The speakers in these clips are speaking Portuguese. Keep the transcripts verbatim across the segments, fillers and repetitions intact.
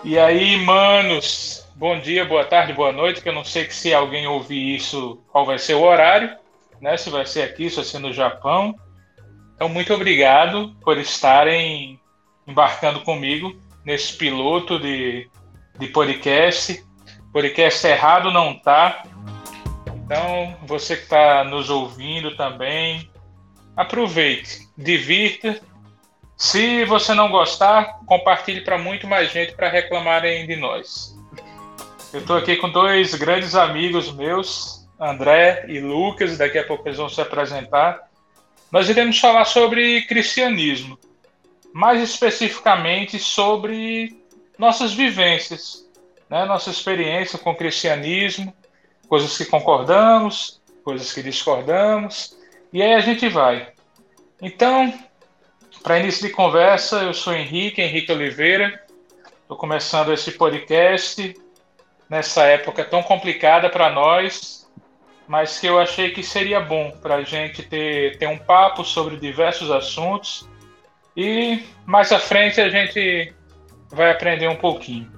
E aí, manos, bom dia, boa tarde, boa noite, que eu não sei que se alguém ouvir isso, qual vai ser o horário, né? Se vai ser aqui, se vai ser no Japão. Então, muito obrigado por estarem embarcando comigo nesse piloto de, de podcast. Podcast errado não tá. Então, você que está nos ouvindo também, aproveite, divirta. Se você não gostar, compartilhe para muito mais gente para reclamarem de nós. Eu estou aqui com dois grandes amigos meus, André e Lucas, daqui a pouco eles vão se apresentar. Nós iremos falar sobre cristianismo, mais especificamente sobre nossas vivências, né? Nossa experiência com o cristianismo, coisas que concordamos, coisas que discordamos, e aí a gente vai. Então, para início de conversa, eu sou Henrique, Henrique Oliveira, estou começando esse podcast nessa época tão complicada para nós, mas que eu achei que seria bom para a gente ter, ter um papo sobre diversos assuntos e mais à frente a gente vai aprender um pouquinho.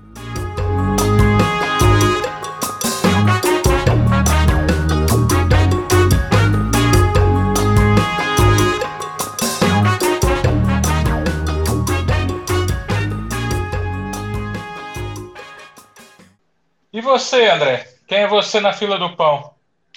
E você, André? Quem é você na fila do pão?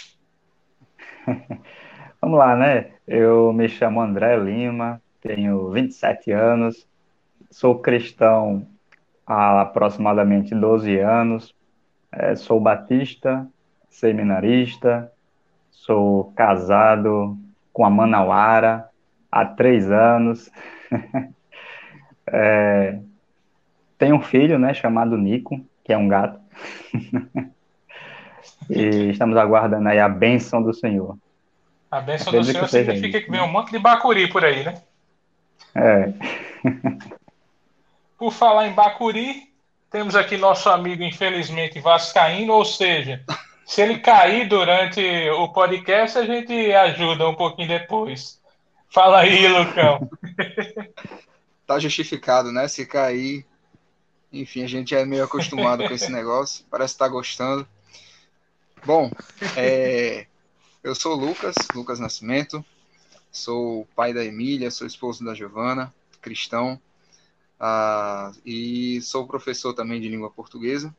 Vamos lá, né? Eu me chamo André Lima, tenho vinte e sete anos, sou cristão há aproximadamente doze anos, eh, sou batista, seminarista, sou casado com a Manauara há três anos, tenho um filho, né, chamado Nico, que é um gato, e estamos aguardando aí a bênção do Senhor. A bênção do Acredito que Senhor seja significa isso, que vem né? um monte de bacuri por aí, né? É, Por falar em bacuri, temos aqui nosso amigo, infelizmente, vascaíno, ou seja, se ele cair durante o podcast, a gente ajuda um pouquinho depois. Fala aí, Lucão. Tá justificado, né? Se cair, enfim, a gente é meio acostumado com esse negócio, parece que tá gostando. Bom, é, eu sou o Lucas, Lucas Nascimento, sou pai da Emília, sou esposo da Giovana, cristão, ah, e sou professor também de língua portuguesa,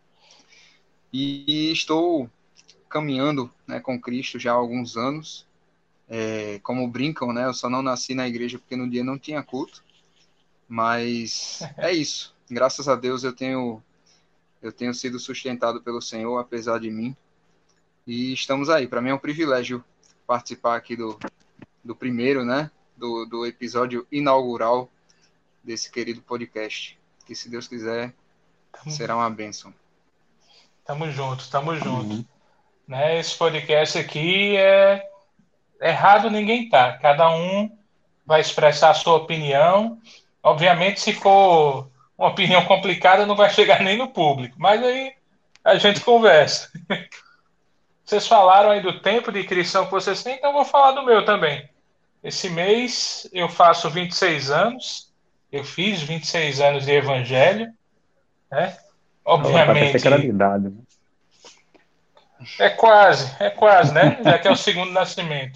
e estou caminhando, né, com Cristo já há alguns anos. É, como brincam, né? Eu só não nasci na igreja porque no dia não tinha culto. Mas é isso. Graças a Deus eu tenho, eu tenho sido sustentado pelo Senhor, apesar de mim. E estamos aí. Para mim é um privilégio participar aqui do, do primeiro, né? Do, do episódio inaugural desse querido podcast. Que, se Deus quiser, será uma bênção. Tamo junto, tamo junto. uhum. Né, esse podcast aqui é errado ninguém tá. Cada um vai expressar a sua opinião. Obviamente, se for uma opinião complicada, não vai chegar nem no público. Mas aí a gente conversa. Vocês falaram aí do tempo de inscrição que vocês têm, então eu vou falar do meu também. Esse mês eu faço vinte e seis anos. Eu fiz vinte e seis anos de evangelho, né? Opa, pensei que era de Obviamente, idade, né? é quase, é quase, né? Já que é o segundo nascimento.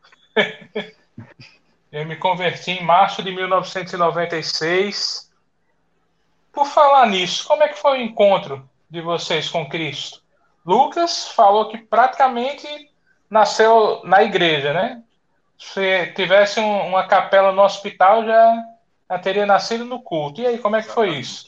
Eu me converti em março de mil novecentos e noventa e seis. Por falar nisso, como é que foi o encontro de vocês com Cristo? Lucas falou que praticamente nasceu na igreja, né? Se tivesse um- uma capela no hospital, já, já teria nascido no culto. E aí, como é que foi isso? Exatamente.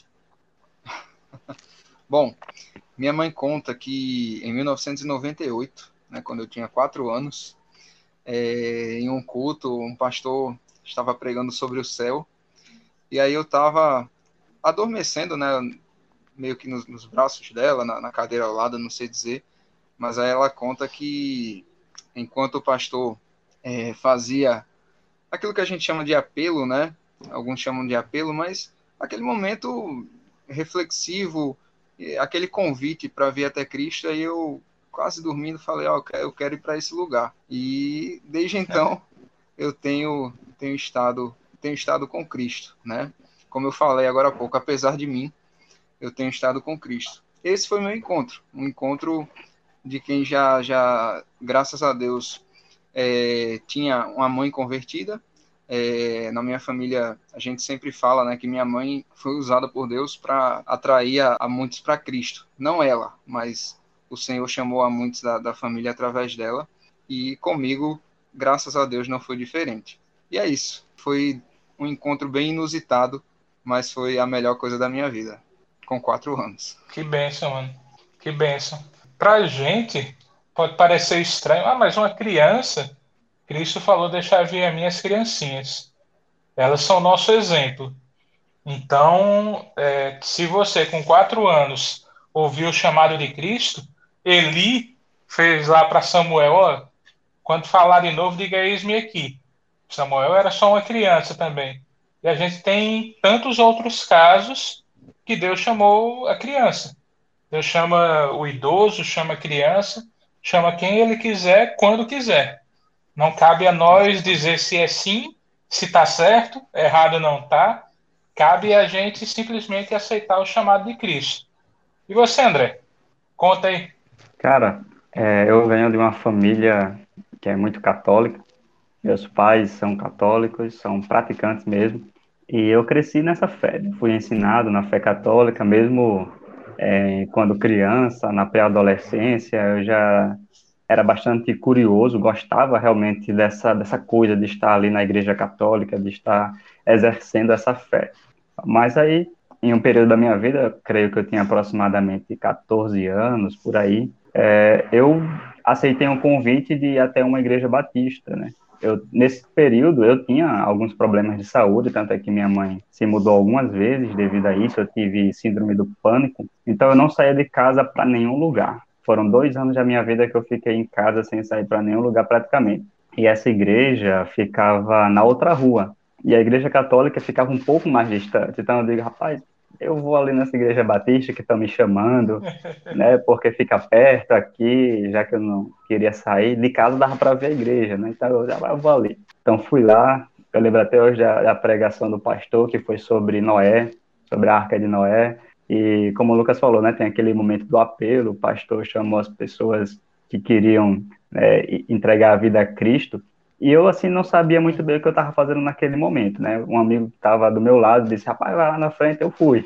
Bom, minha mãe conta que em mil novecentos e noventa e oito, né, quando eu tinha quatro anos, é, em um culto, um pastor estava pregando sobre o céu, e aí eu estava adormecendo, né, meio que nos, nos braços dela, na, na cadeira ao lado, não sei dizer, mas aí ela conta que enquanto o pastor é, fazia aquilo que a gente chama de apelo, né, alguns chamam de apelo, mas aquele momento reflexivo, aquele convite para vir até Cristo, aí eu quase dormindo falei, ó, oh, eu quero ir para esse lugar. E desde então eu tenho tenho estado tenho estado com Cristo, né? Como eu falei agora há pouco, apesar de mim, eu tenho estado com Cristo. Esse foi meu encontro, um encontro de quem já, já graças a Deus, é, tinha uma mãe convertida. É, na minha família, a gente sempre fala, né, que minha mãe foi usada por Deus para atrair a, a muitos para Cristo. Não ela, mas o Senhor chamou a muitos da, da família através dela. E comigo, graças a Deus, não foi diferente. E é isso. Foi um encontro bem inusitado, mas foi a melhor coisa da minha vida, com quatro anos. Que bênção, mano. Que bênção. Pra gente, pode parecer estranho. Ah, mas uma criança, Cristo falou deixar vir as minhas criancinhas. Elas são nosso exemplo. Então, é, se você com quatro anos ouviu o chamado de Cristo, Eli fez lá para Samuel, ó, quando falar de novo, diga eis-me aqui. Samuel era só uma criança também. E a gente tem tantos outros casos que Deus chamou a criança. Deus chama o idoso, chama a criança, chama quem ele quiser, quando quiser. Não cabe a nós dizer se é sim, se está certo, errado não está. Cabe a gente simplesmente aceitar o chamado de Cristo. E você, André? Conta aí. Cara, é, eu venho de uma família que é muito católica. Meus pais são católicos, são praticantes mesmo. E eu cresci nessa fé. Fui ensinado na fé católica, mesmo é, quando criança, na pré-adolescência, eu já era bastante curioso, gostava realmente dessa, dessa coisa de estar ali na igreja católica, de estar exercendo essa fé. Mas aí, em um período da minha vida, creio que eu tinha aproximadamente catorze anos, por aí, é, eu aceitei um convite de ir até uma igreja batista, né? Eu, nesse período, eu tinha alguns problemas de saúde, tanto é que minha mãe se mudou algumas vezes devido a isso, eu tive síndrome do pânico, então eu não saía de casa para nenhum lugar. Foram dois anos da minha vida que eu fiquei em casa sem sair para nenhum lugar praticamente. E essa igreja ficava na outra rua, e a igreja católica ficava um pouco mais distante. Então eu digo, rapaz, eu vou ali nessa igreja batista que estão me chamando, né, porque fica perto aqui, já que eu não queria sair, de casa dava para ver a igreja, né, então eu já eu vou ali. Então fui lá, eu lembro até hoje da, da pregação do pastor, que foi sobre Noé, sobre a Arca de Noé, e como o Lucas falou, né, tem aquele momento do apelo, o pastor chamou as pessoas que queriam, né, entregar a vida a Cristo, e eu, assim, não sabia muito bem o que eu estava fazendo naquele momento, né? Um amigo que estava do meu lado disse, rapaz, vai lá na frente, eu fui.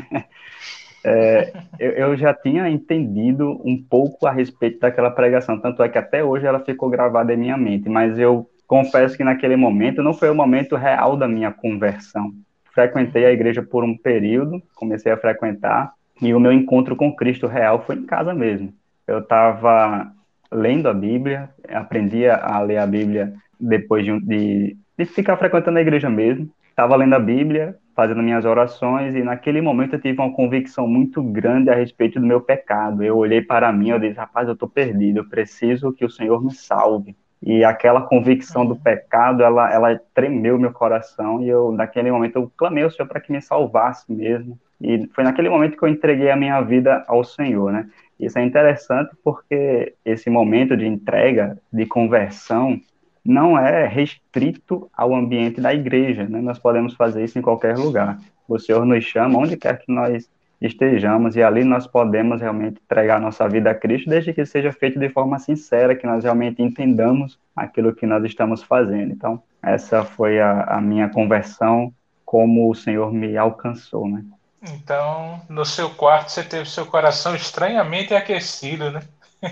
é, eu, eu já tinha entendido um pouco a respeito daquela pregação, tanto é que até hoje ela ficou gravada em minha mente, mas eu confesso que naquele momento não foi o momento real da minha conversão. Frequentei a igreja por um período, comecei a frequentar, e o meu encontro com Cristo real foi em casa mesmo. Eu estava lendo a Bíblia, aprendi a ler a Bíblia depois de, de, de ficar frequentando a igreja mesmo, estava lendo a Bíblia, fazendo minhas orações, e naquele momento eu tive uma convicção muito grande a respeito do meu pecado. Eu olhei para mim, eu disse, rapaz, eu estou perdido, eu preciso que o Senhor me salve. E aquela convicção do pecado, ela, ela tremeu meu coração, e eu, naquele momento, eu clamei ao Senhor para que me salvasse mesmo. E foi naquele momento que eu entreguei a minha vida ao Senhor, né? Isso é interessante porque esse momento de entrega, de conversão, não é restrito ao ambiente da igreja, né? Nós podemos fazer isso em qualquer lugar. O Senhor nos chama onde quer que nós estejamos, e ali nós podemos realmente entregar nossa vida a Cristo, desde que seja feito de forma sincera, que nós realmente entendamos aquilo que nós estamos fazendo. Então, essa foi a, a minha conversão, como o Senhor me alcançou, né? Então, no seu quarto você teve seu coração estranhamente aquecido, né?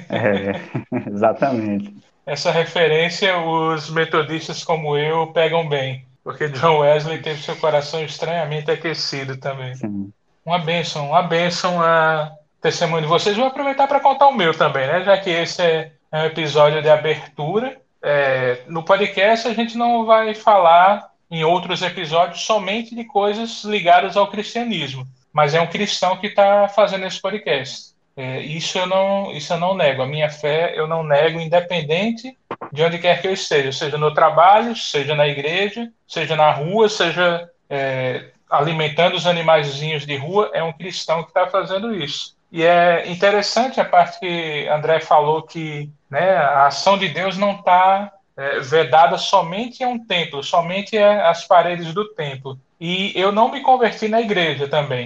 É, exatamente. Essa referência os metodistas como eu pegam bem, porque John Wesley teve seu coração estranhamente aquecido também. Sim. Uma bênção, uma bênção a testemunho de vocês. Vou aproveitar para contar o meu também, né? Já que esse é um episódio de abertura. É, no podcast a gente não vai falar em outros episódios somente de coisas ligadas ao cristianismo, mas é um cristão que está fazendo esse podcast. É, isso, eu não, isso eu não nego. A minha fé eu não nego, independente de onde quer que eu esteja, seja no trabalho, seja na igreja, seja na rua, seja é, alimentando os animaizinhos de rua, é um cristão que está fazendo isso. E é interessante a parte que André falou que, né, a ação de Deus não está é, vedada somente a um templo, somente às paredes do templo. E eu não me converti na igreja também.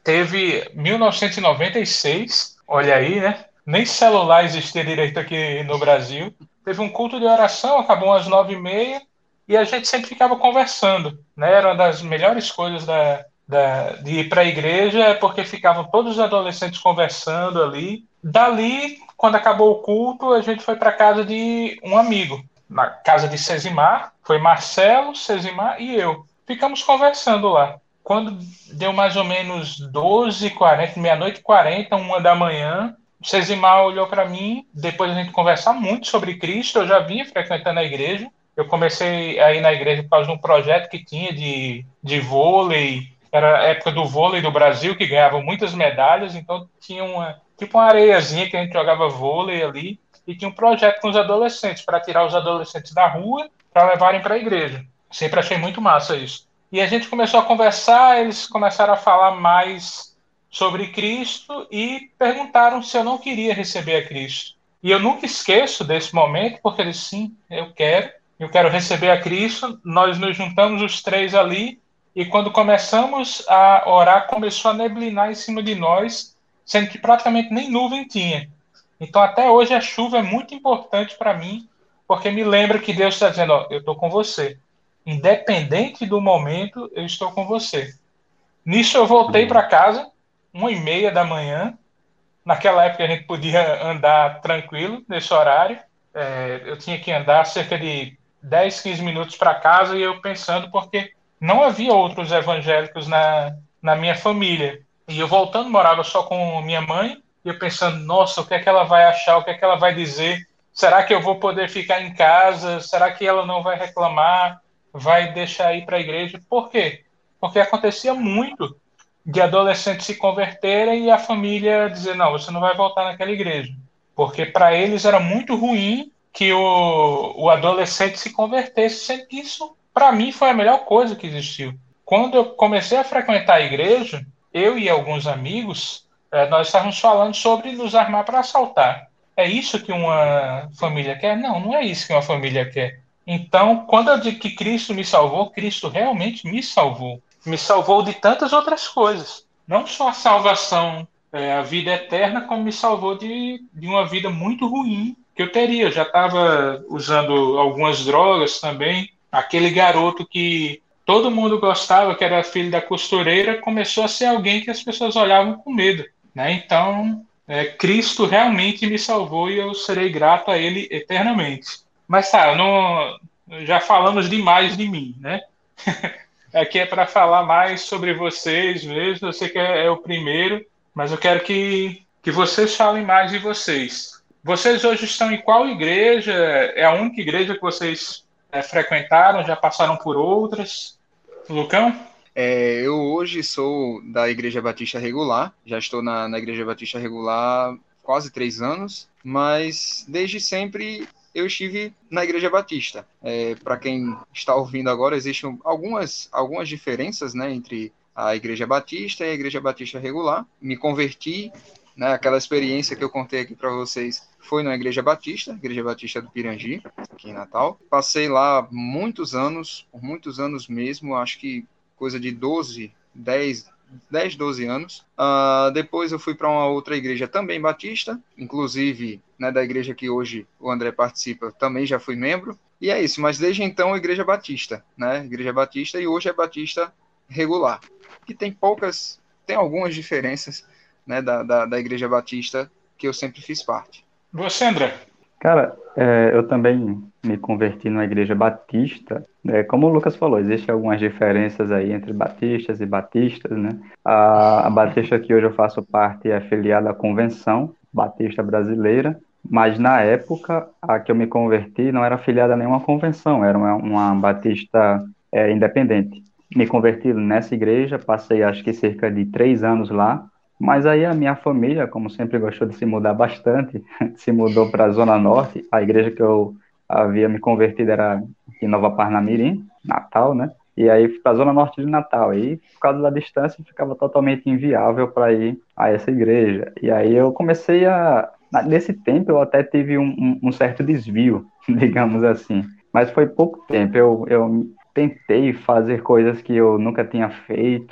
teve mil novecentos e noventa e seis, olha aí, né? Nem celular existia direito aqui no Brasil. Teve um culto de oração, acabou às nove e meia, e a gente sempre ficava conversando, né? Era uma das melhores coisas da, da, de ir para a igreja, porque ficavam todos os adolescentes conversando ali. Dali, quando acabou o culto, a gente foi para casa de um amigo, na casa de Cesimar. Foi Marcelo, Cesimar e eu. Ficamos conversando lá. Quando deu mais ou menos doze e quarenta, meia-noite e quarenta, uma da manhã, o Cesimar olhou para mim, depois a gente conversar muito sobre Cristo. Eu já vinha frequentando a igreja. Eu comecei a ir na igreja por causa de um projeto que tinha de, de vôlei. Era a época do vôlei do Brasil, que ganhava muitas medalhas, então tinha uma, tipo uma areiazinha que a gente jogava vôlei ali, e tinha um projeto com os adolescentes, para tirar os adolescentes da rua, para levarem para a igreja. Sempre achei muito massa isso. E a gente começou a conversar, eles começaram a falar mais sobre Cristo e perguntaram se eu não queria receber a Cristo. E eu nunca esqueço desse momento, porque eles, sim, eu quero, eu quero receber a Cristo. Nós nos juntamos os três ali, e quando começamos a orar, começou a neblinar em cima de nós, sendo que praticamente nem nuvem tinha. Então, até hoje, a chuva é muito importante para mim, porque me lembra que Deus está dizendo, ó, eu estou com você. Independente do momento, eu estou com você. Nisso, eu voltei para casa, uma e meia da manhã. Naquela época, a gente podia andar tranquilo, nesse horário. É, eu tinha que andar cerca de dez, quinze minutos para casa, e eu pensando, porque não havia outros evangélicos na, na minha família. E eu voltando, morava só com minha mãe, e eu pensando, nossa, o que é que ela vai achar, o que é que ela vai dizer? Será que eu vou poder ficar em casa? Será que ela não vai reclamar? Vai deixar ir para a igreja? Por quê? Porque acontecia muito de adolescentes se converterem e a família dizer, não, você não vai voltar naquela igreja. Porque para eles era muito ruim que o, o adolescente se convertesse, sendo que isso, para mim, foi a melhor coisa que existiu. Quando eu comecei a frequentar a igreja, eu e alguns amigos, eh, nós estávamos falando sobre nos armar para assaltar. É isso que uma família quer? Não, não é isso que uma família quer. Então, quando eu digo que Cristo me salvou, Cristo realmente me salvou. Me salvou de tantas outras coisas. Não só a salvação, é, a vida eterna, como me salvou de, de uma vida muito ruim que eu teria. Eu já estava usando algumas drogas também. Aquele garoto que todo mundo gostava, que era filho da costureira, começou a ser alguém que as pessoas olhavam com medo, né? Então, é, Cristo realmente me salvou e eu serei grato a Ele eternamente. Mas tá, não, já falamos demais de mim, né? Aqui é para falar mais sobre vocês mesmo. Eu sei que é, é o primeiro, mas eu quero que, que vocês falem mais de vocês. Vocês hoje estão em qual igreja? É a única igreja que vocês é, frequentaram? Já passaram por outras? Lucão? É, eu hoje sou da Igreja Batista Regular, já estou na, na Igreja Batista Regular quase três anos, mas desde sempre eu estive na Igreja Batista. É, para quem está ouvindo agora, existem algumas, algumas diferenças, né, entre a Igreja Batista e a Igreja Batista Regular. Me converti, né, aquela experiência que eu contei aqui para vocês foi na Igreja Batista, Igreja Batista do Pirangi, aqui em Natal. Passei lá muitos anos, por muitos anos mesmo, acho que coisa de doze, dez, dez, doze anos. Uh, depois eu fui para uma outra igreja também batista, inclusive, né, da igreja que hoje o André participa, também já fui membro. E é isso, mas desde então a igreja batista, né? Igreja batista, e hoje é batista regular. Que tem poucas, tem algumas diferenças, né, da, da, da igreja batista que eu sempre fiz parte. Você, André? Cara, é, eu também me converti numa igreja batista. É, como o Lucas falou, existem algumas diferenças aí entre batistas e batistas, né? A, a batista que hoje eu faço parte é afiliada à Convenção Batista Brasileira, mas na época a que eu me converti não era afiliada a nenhuma convenção, era uma, uma batista é, independente. Me converti nessa igreja, passei acho que cerca de três anos lá. Mas aí a minha família, como sempre gostou de se mudar bastante, se mudou para a Zona Norte. A igreja que eu havia me convertido era em Nova Parnamirim, Natal, né? E aí fui para a Zona Norte de Natal. E por causa da distância ficava totalmente inviável para ir a essa igreja. E aí eu comecei a... Nesse tempo eu até tive um, um, um certo desvio, digamos assim. Mas foi pouco tempo. Eu, eu tentei fazer coisas que eu nunca tinha feito.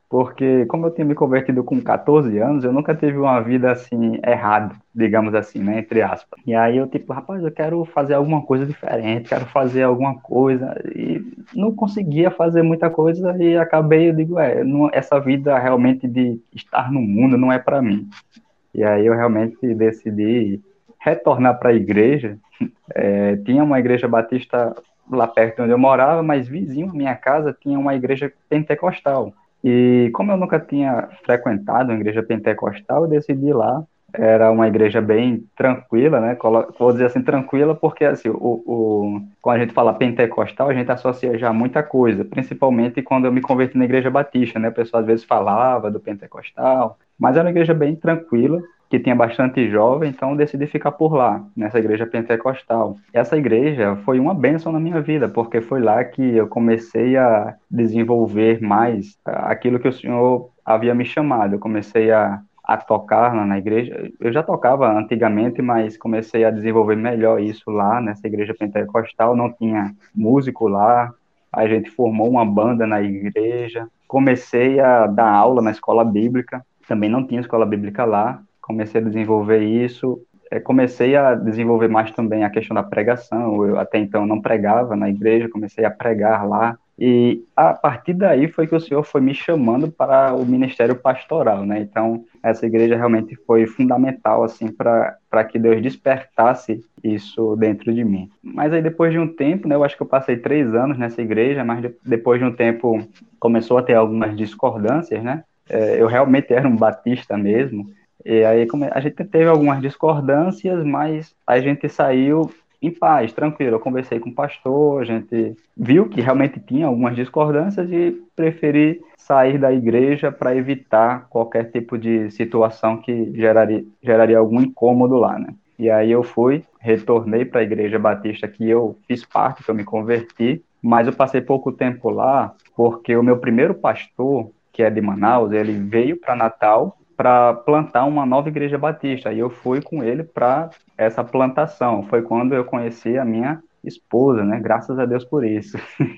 Porque como eu tinha me convertido com catorze anos, eu nunca tive uma vida assim errada, digamos assim, né, entre aspas. E aí eu tipo, rapaz, eu quero fazer alguma coisa diferente, quero fazer alguma coisa e não conseguia fazer muita coisa e acabei, eu digo, é, não, essa vida realmente de estar no mundo não é para mim. E aí eu realmente decidi retornar para a igreja. É, tinha uma igreja batista lá perto onde eu morava, mas vizinho à minha casa tinha uma igreja pentecostal. E como eu nunca tinha frequentado uma igreja pentecostal, eu decidi ir lá. Era uma igreja bem tranquila, né? Colo- Vou dizer assim, tranquila, porque assim, o, o, quando a gente fala pentecostal, a gente associa já muita coisa, principalmente quando eu me converti na igreja batista, né? O pessoal às vezes falava do pentecostal, mas era uma igreja bem tranquila, que tinha bastante jovem, então eu decidi ficar por lá, nessa igreja pentecostal. Essa igreja foi uma bênção na minha vida, porque foi lá que eu comecei a desenvolver mais aquilo que o Senhor havia me chamado. Eu comecei a, a tocar lá na igreja. Eu já tocava antigamente, mas comecei a desenvolver melhor isso lá, nessa igreja pentecostal. Não tinha músico lá, a gente formou uma banda na igreja. Comecei a dar aula na escola bíblica, também não tinha escola bíblica lá. Comecei a desenvolver isso, é, comecei a desenvolver mais também a questão da pregação. Eu até então não pregava na igreja, comecei a pregar lá. E a partir daí foi que o Senhor foi me chamando para o ministério pastoral, né? Então, essa igreja realmente foi fundamental, assim, para para que Deus despertasse isso dentro de mim. Mas aí, depois de um tempo, né? Eu acho que eu passei três anos nessa igreja, mas de, depois de um tempo começou a ter algumas discordâncias, né? É, eu realmente era um batista mesmo, e aí a gente teve algumas discordâncias, mas a gente saiu em paz, tranquilo. Eu conversei com o pastor, a gente viu que realmente tinha algumas discordâncias e preferi sair da igreja para evitar qualquer tipo de situação que geraria, geraria algum incômodo lá, né? E aí eu fui, retornei para a igreja batista que eu fiz parte, que eu me converti, mas eu passei pouco tempo lá porque o meu primeiro pastor, que é de Manaus, ele veio para Natal para plantar uma nova igreja batista. E eu fui com ele para essa plantação. Foi quando eu conheci a minha esposa, né? Graças a Deus por isso.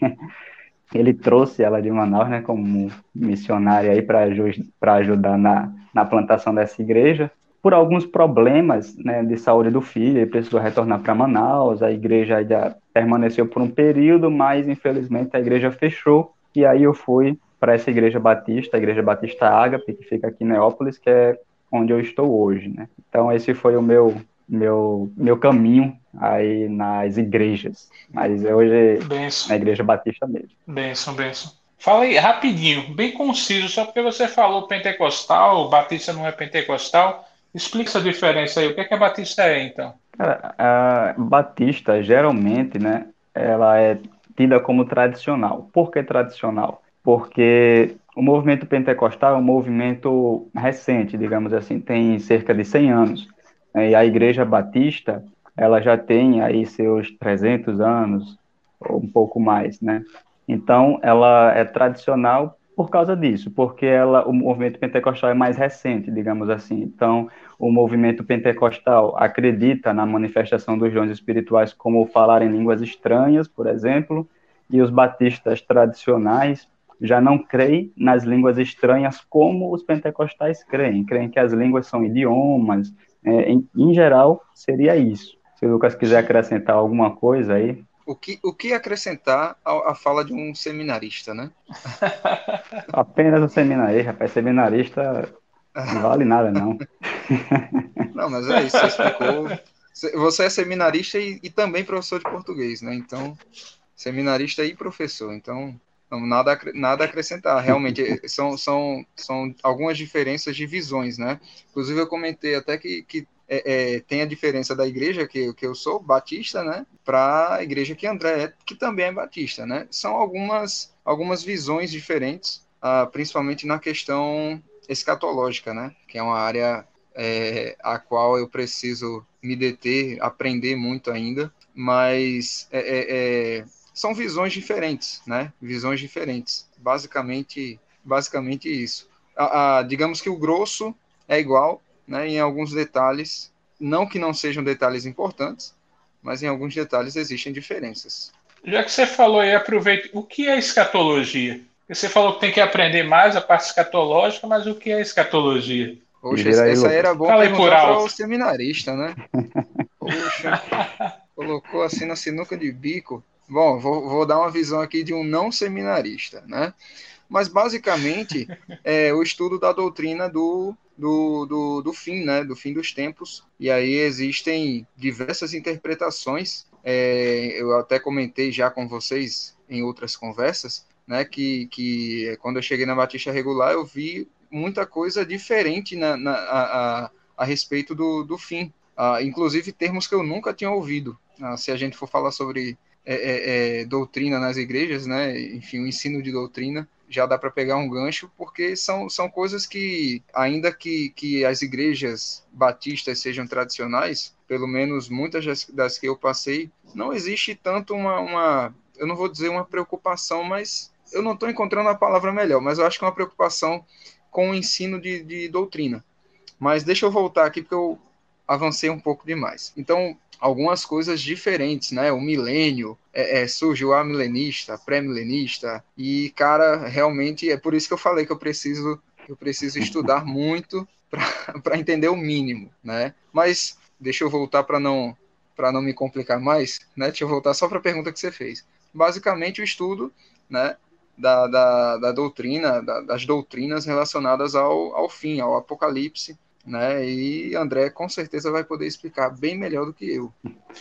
Ele trouxe ela de Manaus, né, como missionária aí para para ajudar na, na plantação dessa igreja. Por alguns problemas, né, de saúde do filho, ele precisou retornar para Manaus. A igreja ainda permaneceu por um período, mas infelizmente a igreja fechou. E aí eu fui para essa igreja batista, a igreja Batista Ágape, que fica aqui em Neópolis, que é onde eu estou hoje, né? Então esse foi o meu meu meu caminho aí nas igrejas, mas hoje na Benção, igreja batista mesmo. benção, benção. Fala aí rapidinho, bem conciso, só porque você falou pentecostal, batista não é pentecostal. Explica essa diferença aí. O que é que a batista é, então? Cara, a batista geralmente, né, ela é tida como tradicional. Por que tradicional? Porque o movimento pentecostal é um movimento recente, digamos assim, tem cerca de cem anos. Né, e a Igreja Batista, ela já tem aí seus trezentos anos, ou um pouco mais, né? Então, ela é tradicional por causa disso, porque ela, o movimento pentecostal é mais recente, digamos assim. Então, o movimento pentecostal acredita na manifestação dos dons espirituais, como falar em línguas estranhas, por exemplo, e os batistas tradicionais já não creem nas línguas estranhas como os pentecostais creem, creem que as línguas são idiomas, é, em, em geral, seria isso. Se o Lucas quiser acrescentar alguma coisa aí. O que, o que acrescentar à, à fala de um seminarista, né? Apenas um seminarista, rapaz, seminarista não vale nada, não. Não, mas é isso, você explicou. Você é seminarista e, e também professor de português, né? Então, seminarista e professor. Então, não, nada, nada a acrescentar. Realmente, são, são, são algumas diferenças de visões, né? Inclusive, eu comentei até que, que é, é, tem a diferença da igreja que, que eu sou, batista, né? Para a igreja que André é, que também é batista, né? São algumas, algumas visões diferentes, ah, principalmente na questão escatológica, né? Que é uma área é, a qual eu preciso me deter, aprender muito ainda, mas é, é, é, são visões diferentes, né? Visões diferentes. Basicamente, basicamente isso. A, a, digamos que o grosso é igual, né? Em alguns detalhes, não que não sejam detalhes importantes, mas em alguns detalhes existem diferenças. Já que você falou aí, aproveita. O que é escatologia? Você falou que tem que aprender mais a parte escatológica, mas o que é escatologia? Poxa, Vira aí, essa aí era Lucas. bom Fala aí por perguntar para o alto. seminarista, né? Poxa, colocou assim na sinuca de bico. Bom, vou, vou dar uma visão aqui de um não seminarista, né? Mas basicamente é o estudo da doutrina do, do, do, do fim, né? Do fim dos tempos. E aí existem diversas interpretações. É, eu até comentei já com vocês em outras conversas, né? Que, que quando eu cheguei na Batista Regular, eu vi muita coisa diferente na, na, a, a, a respeito do, do fim. Ah, inclusive termos que eu nunca tinha ouvido. Ah, se a gente for falar sobre é, é, é, doutrina nas igrejas, né? Enfim, o ensino de doutrina, já dá para pegar um gancho, porque são, são coisas que, ainda que, que as igrejas batistas sejam tradicionais, pelo menos muitas das, das que eu passei, não existe tanto uma, uma, eu não vou dizer uma preocupação, mas eu não estou encontrando a palavra melhor, mas eu acho que é uma preocupação com o ensino de, de doutrina. Mas deixa eu voltar aqui, porque eu avancei um pouco demais. Então, algumas coisas diferentes, né? O milênio, é, é, surge o amilenista, pré-milenista, e, cara, realmente é por isso que eu falei que eu preciso, eu preciso estudar muito para entender o mínimo, né? Mas deixa eu voltar para não, para não me complicar mais, né? Deixa eu voltar só para a pergunta que você fez. Basicamente, o estudo, né? Da, da, da doutrina, da, das doutrinas relacionadas ao, ao fim, ao apocalipse, né? E André com certeza vai poder explicar bem melhor do que eu.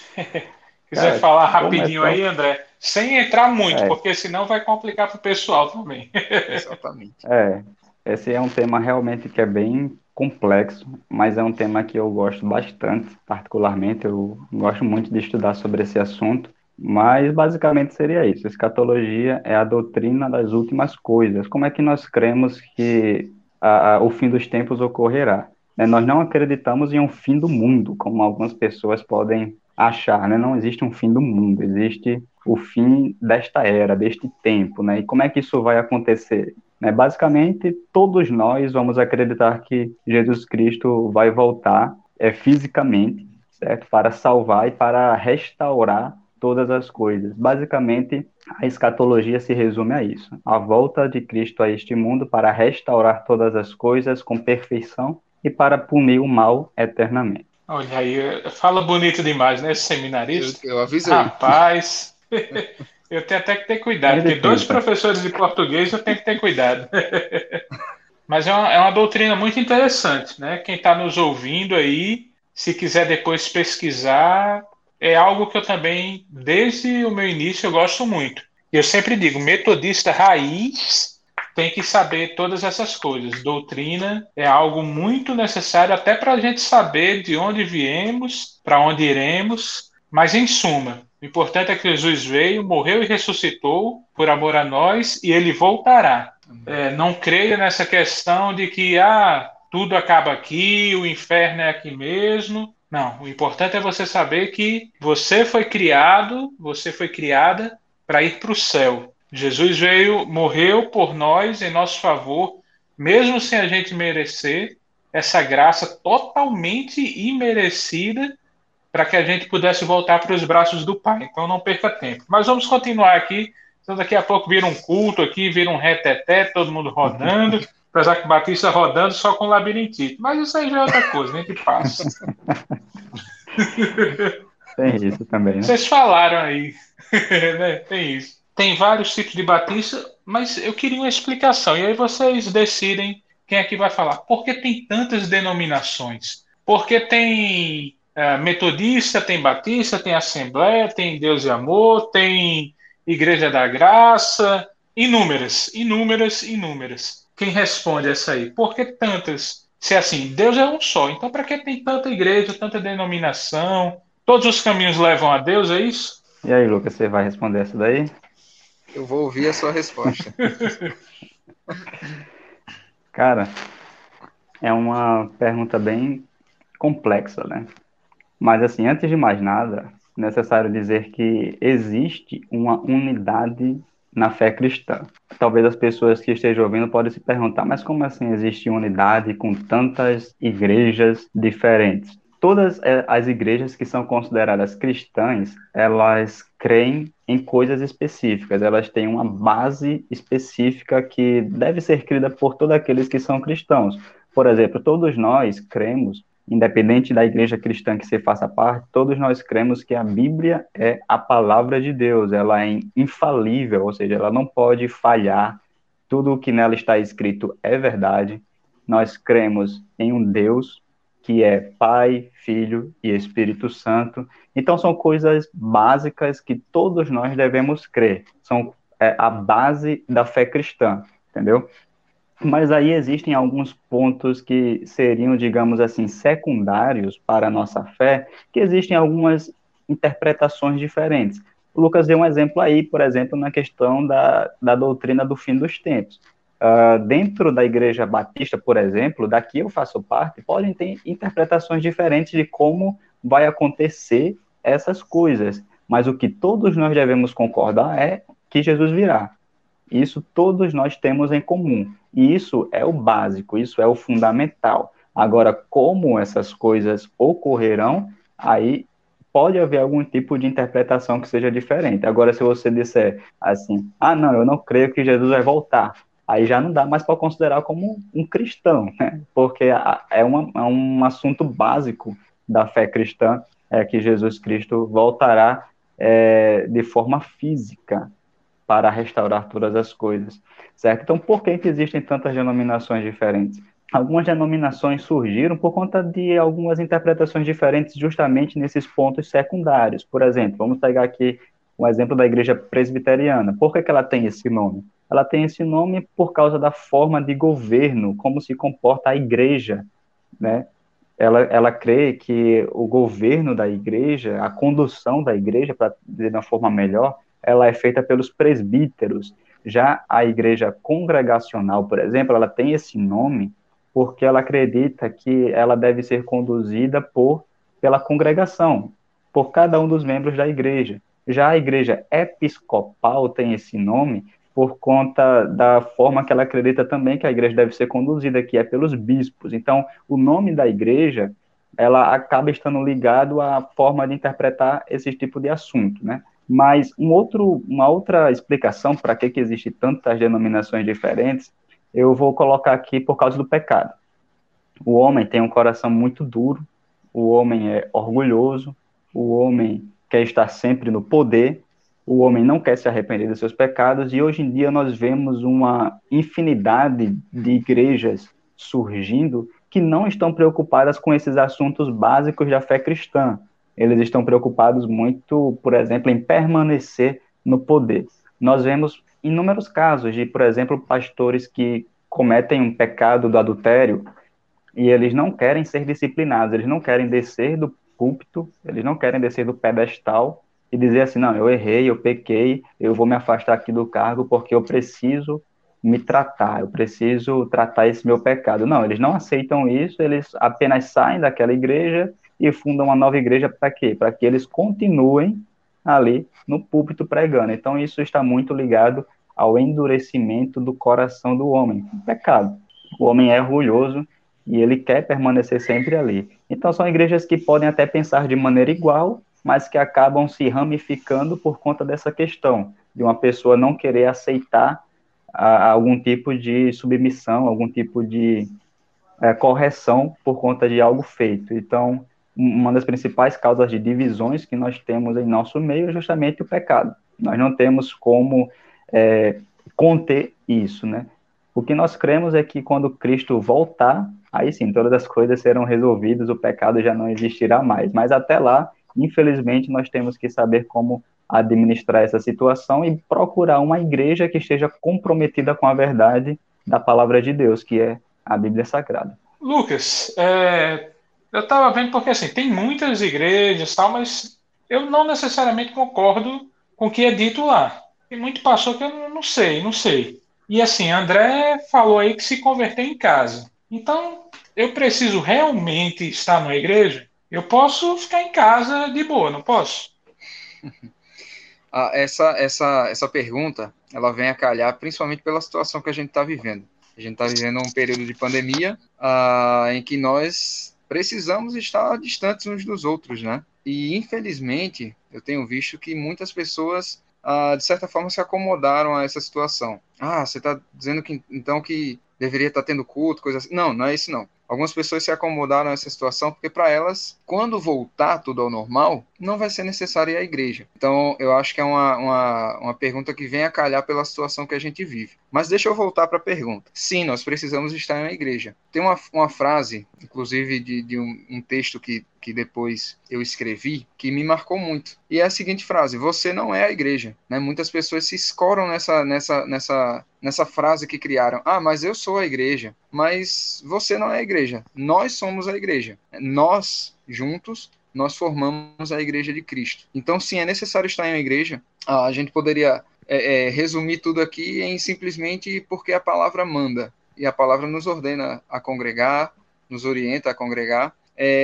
Quiser Cara, falar rapidinho começar. aí, André, sem entrar muito, É, porque senão vai complicar para o pessoal também. Exatamente. é. Esse é um tema realmente que é bem complexo, mas é um tema que eu gosto bastante, particularmente. Eu gosto muito de estudar sobre esse assunto. Mas basicamente seria isso. Escatologia é a doutrina das últimas coisas. Como é que nós cremos que a, a, o fim dos tempos ocorrerá? Né, nós não acreditamos em um fim do mundo, como algumas pessoas podem achar, né? Não existe um fim do mundo, existe o fim desta era, deste tempo, né? E como é que isso vai acontecer? Né? Basicamente, todos nós vamos acreditar que Jesus Cristo vai voltar é, fisicamente, certo? Para salvar e para restaurar todas as coisas. Basicamente, a escatologia se resume a isso: a volta de Cristo a este mundo para restaurar todas as coisas com perfeição e para punir o mal eternamente. Olha aí, fala bonito demais, né, esse Eu, seminarista? eu avisei. Rapaz, eu tenho até que ter cuidado, Ele porque dois tenta. professores de português eu tenho que ter cuidado. Mas é uma, é uma doutrina muito interessante, né? Quem está nos ouvindo aí, se quiser depois pesquisar, é algo que eu também, desde o meu início, eu gosto muito. E eu sempre digo, metodista raiz tem que saber todas essas coisas. Doutrina é algo muito necessário até para a gente saber de onde viemos, para onde iremos. Mas, em suma, o importante é que Jesus veio, morreu e ressuscitou por amor a nós e ele voltará. É, não creia nessa questão de que ah, tudo acaba aqui, o inferno é aqui mesmo. Não, o importante é você saber que você foi criado, você foi criada para ir para o céu. Jesus veio, morreu por nós, em nosso favor, mesmo sem a gente merecer, essa graça totalmente imerecida para que a gente pudesse voltar para os braços do Pai. Então não perca tempo. Mas vamos continuar aqui. Então daqui a pouco vira um culto aqui, vira um reteté, todo mundo rodando. Apesar que Batista rodando só com labirintite. Mas isso aí já é outra coisa, nem que passa. Tem isso também, né? Vocês falaram aí, né? Tem isso. Tem vários tipos de Batista, mas eu queria uma explicação. E aí vocês decidem quem é que vai falar. Por que tem tantas denominações? Porque tem é, metodista, tem batista, tem assembleia, tem Deus e Amor, tem Igreja da Graça, inúmeras, inúmeras, inúmeras. Quem responde essa aí? Por que tantas? Se é assim, Deus é um só, então para que tem tanta igreja, tanta denominação? Todos os caminhos levam a Deus, é isso? E aí, Lucas, você vai responder essa daí? Eu vou ouvir a sua resposta. Cara, é uma pergunta bem complexa, né? Mas, assim, antes de mais nada, é necessário dizer que existe uma unidade na fé cristã. Talvez as pessoas que estejam ouvindo podem se perguntar, mas como assim existe unidade com tantas igrejas diferentes? Todas as igrejas que são consideradas cristãs, elas creem em coisas específicas, elas têm uma base específica que deve ser crida por todos aqueles que são cristãos. Por exemplo, todos nós cremos, independente da igreja cristã que você faça parte, todos nós cremos que a Bíblia é a palavra de Deus, ela é infalível, ou seja, ela não pode falhar, tudo o que nela está escrito é verdade. Nós cremos em um Deus que é Pai, Filho e Espírito Santo. Então, são coisas básicas que todos nós devemos crer. São é, a base da fé cristã, entendeu? Mas aí existem alguns pontos que seriam, digamos assim, secundários para a nossa fé, que existem algumas interpretações diferentes. O Lucas deu um exemplo aí, por exemplo, na questão da, da doutrina do fim dos tempos. Uh, dentro da Igreja Batista, por exemplo, da que eu faço parte, podem ter interpretações diferentes de como vai acontecer essas coisas, mas o que todos nós devemos concordar é que Jesus virá. Isso todos nós temos em comum. E isso é o básico, isso é o fundamental. Agora, como essas coisas ocorrerão, aí pode haver algum tipo de interpretação que seja diferente. Agora, se você disser assim, ah, não, eu não creio que Jesus vai voltar, aí já não dá mais para considerar como um cristão, né? Porque é, uma, é um assunto básico da fé cristã, é que Jesus Cristo voltará é, de forma física, para restaurar todas as coisas, certo? Então, por que que existem tantas denominações diferentes? Algumas denominações surgiram por conta de algumas interpretações diferentes justamente nesses pontos secundários. Por exemplo, vamos pegar aqui um exemplo da igreja presbiteriana. Por que que ela tem esse nome? Ela tem esse nome por causa da forma de governo, como se comporta a igreja, né? Ela, ela crê que o governo da igreja, a condução da igreja, para dizer de uma forma melhor, ela é feita pelos presbíteros. Já a igreja congregacional, por exemplo, ela tem esse nome porque ela acredita que ela deve ser conduzida por, pela congregação, por cada um dos membros da igreja. Já a igreja episcopal tem esse nome por conta da forma que ela acredita também que a igreja deve ser conduzida, que é pelos bispos. Então, o nome da igreja, ela acaba estando ligado à forma de interpretar esse tipo de assunto, né? Mas um outro, uma outra explicação para que, que existe tantas denominações diferentes, eu vou colocar aqui por causa do pecado. O homem tem um coração muito duro, o homem é orgulhoso, o homem quer estar sempre no poder, o homem não quer se arrepender dos seus pecados, e hoje em dia nós vemos uma infinidade de igrejas surgindo que não estão preocupadas com esses assuntos básicos da fé cristã. Eles estão preocupados muito, por exemplo, em permanecer no poder. Nós vemos inúmeros casos de, por exemplo, pastores que cometem um pecado do adultério e eles não querem ser disciplinados, eles não querem descer do púlpito, eles não querem descer do pedestal e dizer assim, não, eu errei, eu pequei, eu vou me afastar aqui do cargo porque eu preciso me tratar, eu preciso tratar esse meu pecado. Não, eles não aceitam isso, eles apenas saem daquela igreja e fundam uma nova igreja para quê? Para que eles continuem ali no púlpito pregando. Então, isso está muito ligado ao endurecimento do coração do homem, o pecado. O homem é orgulhoso e ele quer permanecer sempre ali. Então, são igrejas que podem até pensar de maneira igual, mas que acabam se ramificando por conta dessa questão, de uma pessoa não querer aceitar a, algum tipo de submissão, algum tipo de é, correção por conta de algo feito. Então, uma das principais causas de divisões que nós temos em nosso meio é justamente o pecado. Nós não temos como é, conter isso, né? O que nós cremos é que quando Cristo voltar, aí sim, todas as coisas serão resolvidas, o pecado já não existirá mais. Mas até lá, infelizmente, nós temos que saber como administrar essa situação e procurar uma igreja que esteja comprometida com a verdade da palavra de Deus, que é a Bíblia Sagrada. Lucas, é, eu estava vendo porque assim, tem muitas igrejas, tal, mas eu não necessariamente concordo com o que é dito lá. Tem muito pastor que eu não sei, não sei. E assim, André falou aí que se converteu em casa. Então, eu preciso realmente estar numa igreja? Eu posso ficar em casa de boa, não posso? Ah, essa, essa, essa pergunta, ela vem a calhar principalmente pela situação que a gente está vivendo. A gente está vivendo um período de pandemia ah, em que nós precisamos estar distantes uns dos outros, né? E, infelizmente, eu tenho visto que muitas pessoas ah, de certa forma, se acomodaram a essa situação. Ah, você está dizendo que então que deveria estar tendo culto, coisa assim. Não, não é isso não. Algumas pessoas se acomodaram a essa situação porque para elas, quando voltar tudo ao normal, não vai ser necessário ir à igreja. Então, eu acho que é uma, uma, uma pergunta que vem a calhar pela situação que a gente vive. Mas deixa eu voltar para a pergunta. Sim, nós precisamos estar em uma igreja. Tem uma, uma frase, inclusive de, de um, um texto que, que depois eu escrevi, que me marcou muito. E é a seguinte frase: você não é a igreja. Né? Muitas pessoas se escoram nessa, nessa, nessa, nessa frase que criaram. Ah, mas eu sou a igreja. Mas você não é a igreja. Nós somos a igreja. Nós, juntos, nós formamos a igreja de Cristo. Então, sim, é necessário estar em uma igreja. Ah, a gente poderia é, é, resumir tudo aqui em simplesmente porque a palavra manda. E a palavra nos ordena a congregar, nos orienta a congregar.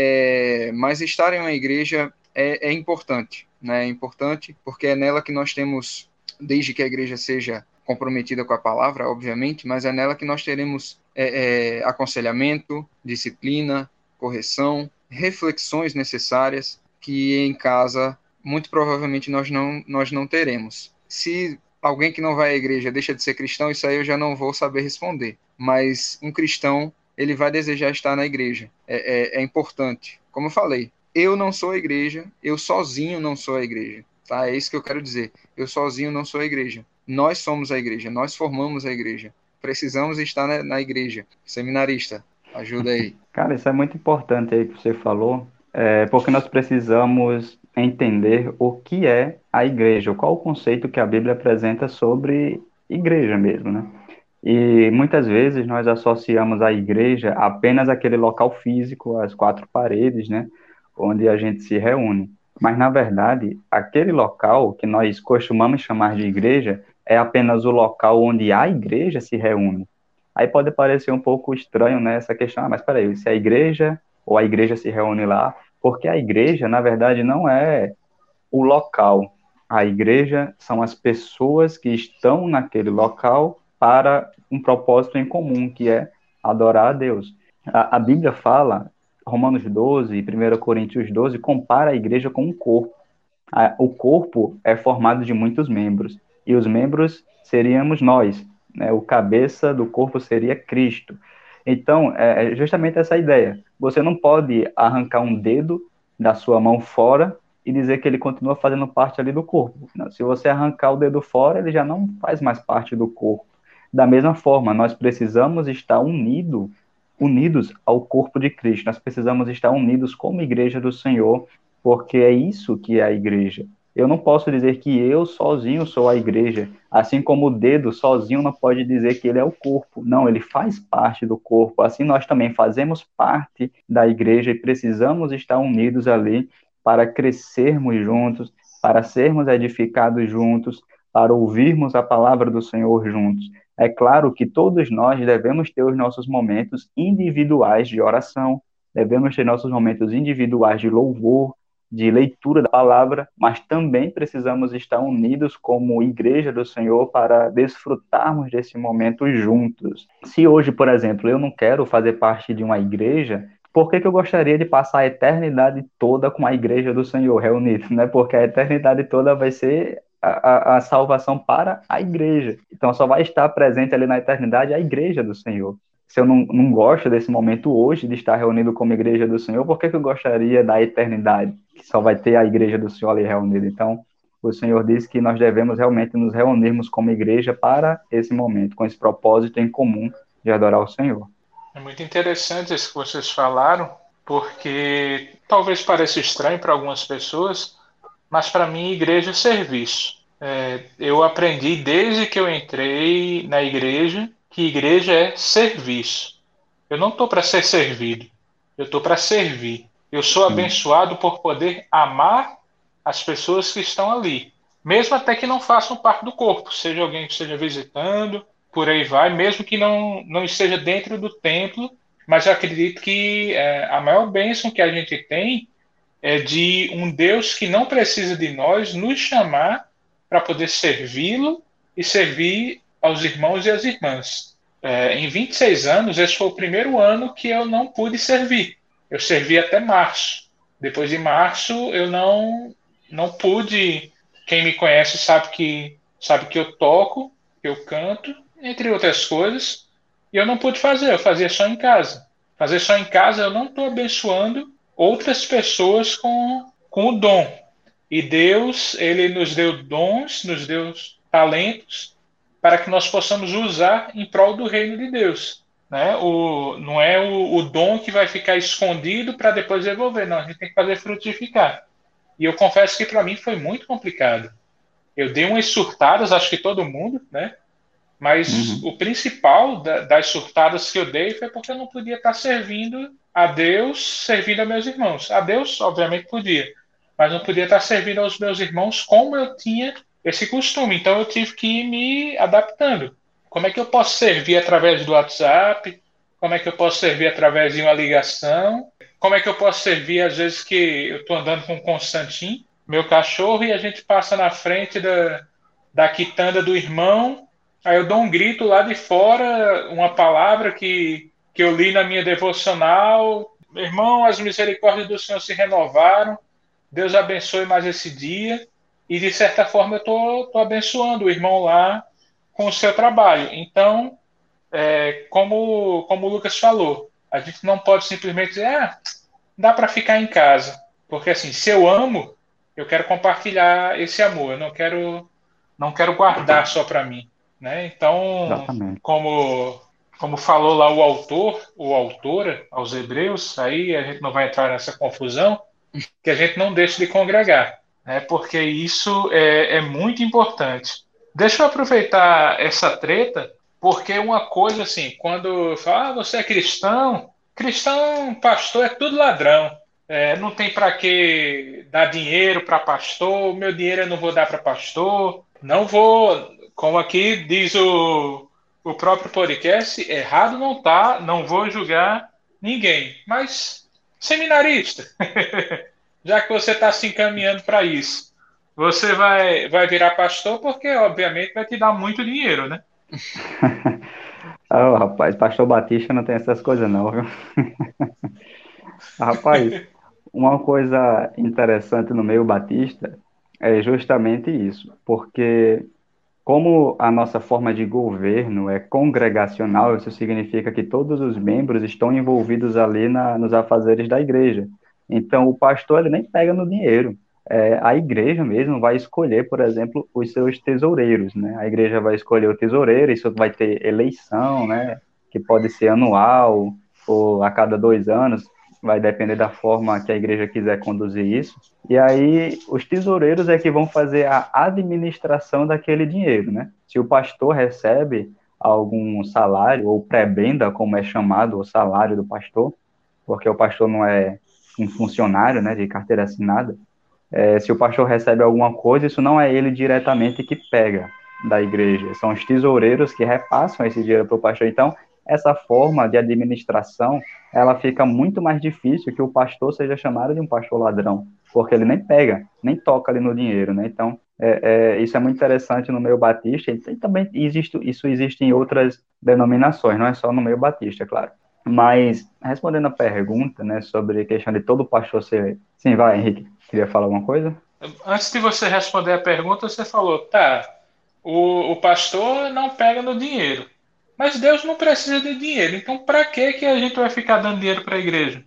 É, mas estar em uma igreja é, é importante. Né? É importante porque é nela que nós temos, desde que a igreja seja comprometida com a palavra, obviamente, mas é nela que nós teremos é, é, aconselhamento, disciplina, correção, reflexões necessárias que em casa muito provavelmente nós não, nós não teremos. Se alguém que não vai à igreja deixa de ser cristão, isso aí eu já não vou saber responder. Mas um cristão, ele vai desejar estar na igreja. É, é, é importante. Como eu falei, eu não sou a igreja, eu sozinho não sou a igreja. Tá? É isso que eu quero dizer. Eu sozinho não sou a igreja. Nós somos a igreja, nós formamos a igreja. Precisamos estar na, na igreja. Seminarista, ajuda aí. Cara, isso é muito importante aí que você falou, é, porque nós precisamos entender o que é a igreja, qual o conceito que a Bíblia apresenta sobre igreja mesmo, né? E muitas vezes nós associamos a igreja apenas àquele local físico, às quatro paredes, né, onde a gente se reúne. Mas, na verdade, aquele local que nós costumamos chamar de igreja é apenas o local onde a igreja se reúne. Aí pode parecer um pouco estranho, né, essa questão, ah, mas peraí, se a igreja ou a igreja se reúne lá, porque a igreja, na verdade, não é o local. A igreja são as pessoas que estão naquele local para um propósito em comum, que é adorar a Deus. A, a Bíblia fala, Romanos doze e primeira Coríntios doze, compara a igreja com um corpo. A, o corpo é formado de muitos membros, e os membros seríamos nós, né? O cabeça do corpo seria Cristo. Então, é justamente essa ideia. Você não pode arrancar um dedo da sua mão fora e dizer que ele continua fazendo parte ali do corpo. Não, se você arrancar o dedo fora, ele já não faz mais parte do corpo. Da mesma forma, nós precisamos estar unido, unidos ao corpo de Cristo. Nós precisamos estar unidos como igreja do Senhor, porque é isso que é a igreja. Eu não posso dizer que eu sozinho sou a igreja, assim como o dedo sozinho não pode dizer que ele é o corpo. Não, ele faz parte do corpo. Assim nós também fazemos parte da igreja e precisamos estar unidos ali para crescermos juntos, para sermos edificados juntos, para ouvirmos a palavra do Senhor juntos. É claro que todos nós devemos ter os nossos momentos individuais de oração, devemos ter nossos momentos individuais de louvor, de leitura da palavra, mas também precisamos estar unidos como igreja do Senhor para desfrutarmos desse momento juntos. Se hoje, por exemplo, eu não quero fazer parte de uma igreja, por que que eu gostaria de passar a eternidade toda com a igreja do Senhor reunida, né? Porque a eternidade toda vai ser a, a, a salvação para a igreja. Então só vai estar presente ali na eternidade a igreja do Senhor. Se eu não, não gosto desse momento hoje de estar reunido como igreja do Senhor, por que que eu gostaria da eternidade, que só vai ter a igreja do Senhor ali reunida? Então, o Senhor diz que nós devemos realmente nos reunirmos como igreja para esse momento, com esse propósito em comum de adorar o Senhor. É muito interessante isso que vocês falaram, porque talvez pareça estranho para algumas pessoas, mas para mim, igreja é serviço. É, eu aprendi desde que eu entrei na igreja que igreja é serviço. Eu não estou para ser servido, eu estou para servir. Eu sou Sim. abençoado por poder amar as pessoas que estão ali, mesmo até que não façam parte do corpo, seja alguém que esteja visitando, por aí vai, mesmo que não, não esteja dentro do templo, mas eu acredito que é, a maior bênção que a gente tem é de um Deus que não precisa de nós nos chamar para poder servi-lo e servir aos irmãos e às irmãs. É, em vinte e seis anos, esse foi o primeiro ano que eu não pude servir. Eu servi até março. Depois de março, eu não, não pude quem me conhece sabe que, sabe que eu toco, que eu canto, entre outras coisas, e eu não pude fazer, eu fazia só em casa. Fazer só em casa, eu não estou abençoando outras pessoas com, com o dom. E Deus, ele nos deu dons, nos deu talentos para que nós possamos usar em prol do reino de Deus. Né? O, não é o, o dom que vai ficar escondido para depois devolver, não. A gente tem que fazer frutificar. E eu confesso que para mim foi muito complicado. Eu dei umas surtadas, acho que todo mundo, né? Mas Uhum. o principal da, das surtadas que eu dei foi porque eu não podia estar servindo a Deus, servindo a meus irmãos. A Deus, obviamente, podia, mas não podia estar servindo aos meus irmãos como eu tinha esse costume. Então eu tive que ir me adaptando. Como é que eu posso servir através do WhatsApp? Como é que eu posso servir através de uma ligação? Como é que eu posso servir às vezes que eu estou andando com o Constantin, meu cachorro, e a gente passa na frente da, da quitanda do irmão. Aí eu dou um grito lá de fora, uma palavra que, que eu li na minha devocional. Meu irmão, as misericórdias do Senhor se renovaram. Deus abençoe mais esse dia. E, de certa forma, eu estou abençoando o irmão lá com o seu trabalho. Então, é, como, como o Lucas falou, a gente não pode simplesmente dizer, ah, dá para ficar em casa. Porque, assim, se eu amo, eu quero compartilhar esse amor. Eu não quero, não quero guardar só para mim. Né? Então, Exatamente. como, como falou lá o autor, ou autora, aos Hebreus, aí a gente não vai entrar nessa confusão, que a gente não deixe de congregar, né? Porque isso é, é muito importante. Deixa eu aproveitar essa treta, porque uma coisa assim, quando fala, ah, você é cristão, cristão, pastor é tudo ladrão. É, não tem para que dar dinheiro para pastor, meu dinheiro eu não vou dar para pastor, não vou, como aqui diz o, o próprio podcast, errado não tá, não vou julgar ninguém, mas seminarista, já que você está se encaminhando para isso, você vai, vai virar pastor porque, obviamente, vai te dar muito dinheiro, né? Ah, rapaz, Pastor Batista não tem essas coisas não, viu? Rapaz, uma coisa interessante no meio batista é justamente isso, porque como a nossa forma de governo é congregacional, isso significa que todos os membros estão envolvidos ali na, nos afazeres da igreja. Então, o pastor ele nem pega no dinheiro. É, a igreja mesmo vai escolher, por exemplo, os seus tesoureiros, né? A igreja vai escolher o tesoureiro, isso vai ter eleição, né? Que pode ser anual ou a cada dois anos, vai depender da forma que a igreja quiser conduzir isso. E aí, os tesoureiros é que vão fazer a administração daquele dinheiro, né? Se o pastor recebe algum salário, ou prebenda, como é chamado, o salário do pastor, porque o pastor não é um funcionário, né, de carteira assinada, é, se o pastor recebe alguma coisa, isso não é ele diretamente que pega da igreja, são os tesoureiros que repassam esse dinheiro para o pastor. Então, essa forma de administração, ela fica muito mais difícil que o pastor seja chamado de um pastor ladrão, porque ele nem pega, nem toca ali no dinheiro, né? Então, é, é, isso é muito interessante no meio batista, e também existe, isso existe em outras denominações, não é só no meio batista, é claro. Mas, respondendo a pergunta, né, sobre a questão de todo pastor ser... Sim, vai, Henrique, queria falar alguma coisa? Antes de você responder a pergunta, você falou, tá, o, o pastor não pega no dinheiro. Mas Deus não precisa de dinheiro. Então, para que que a gente vai ficar dando dinheiro para a igreja?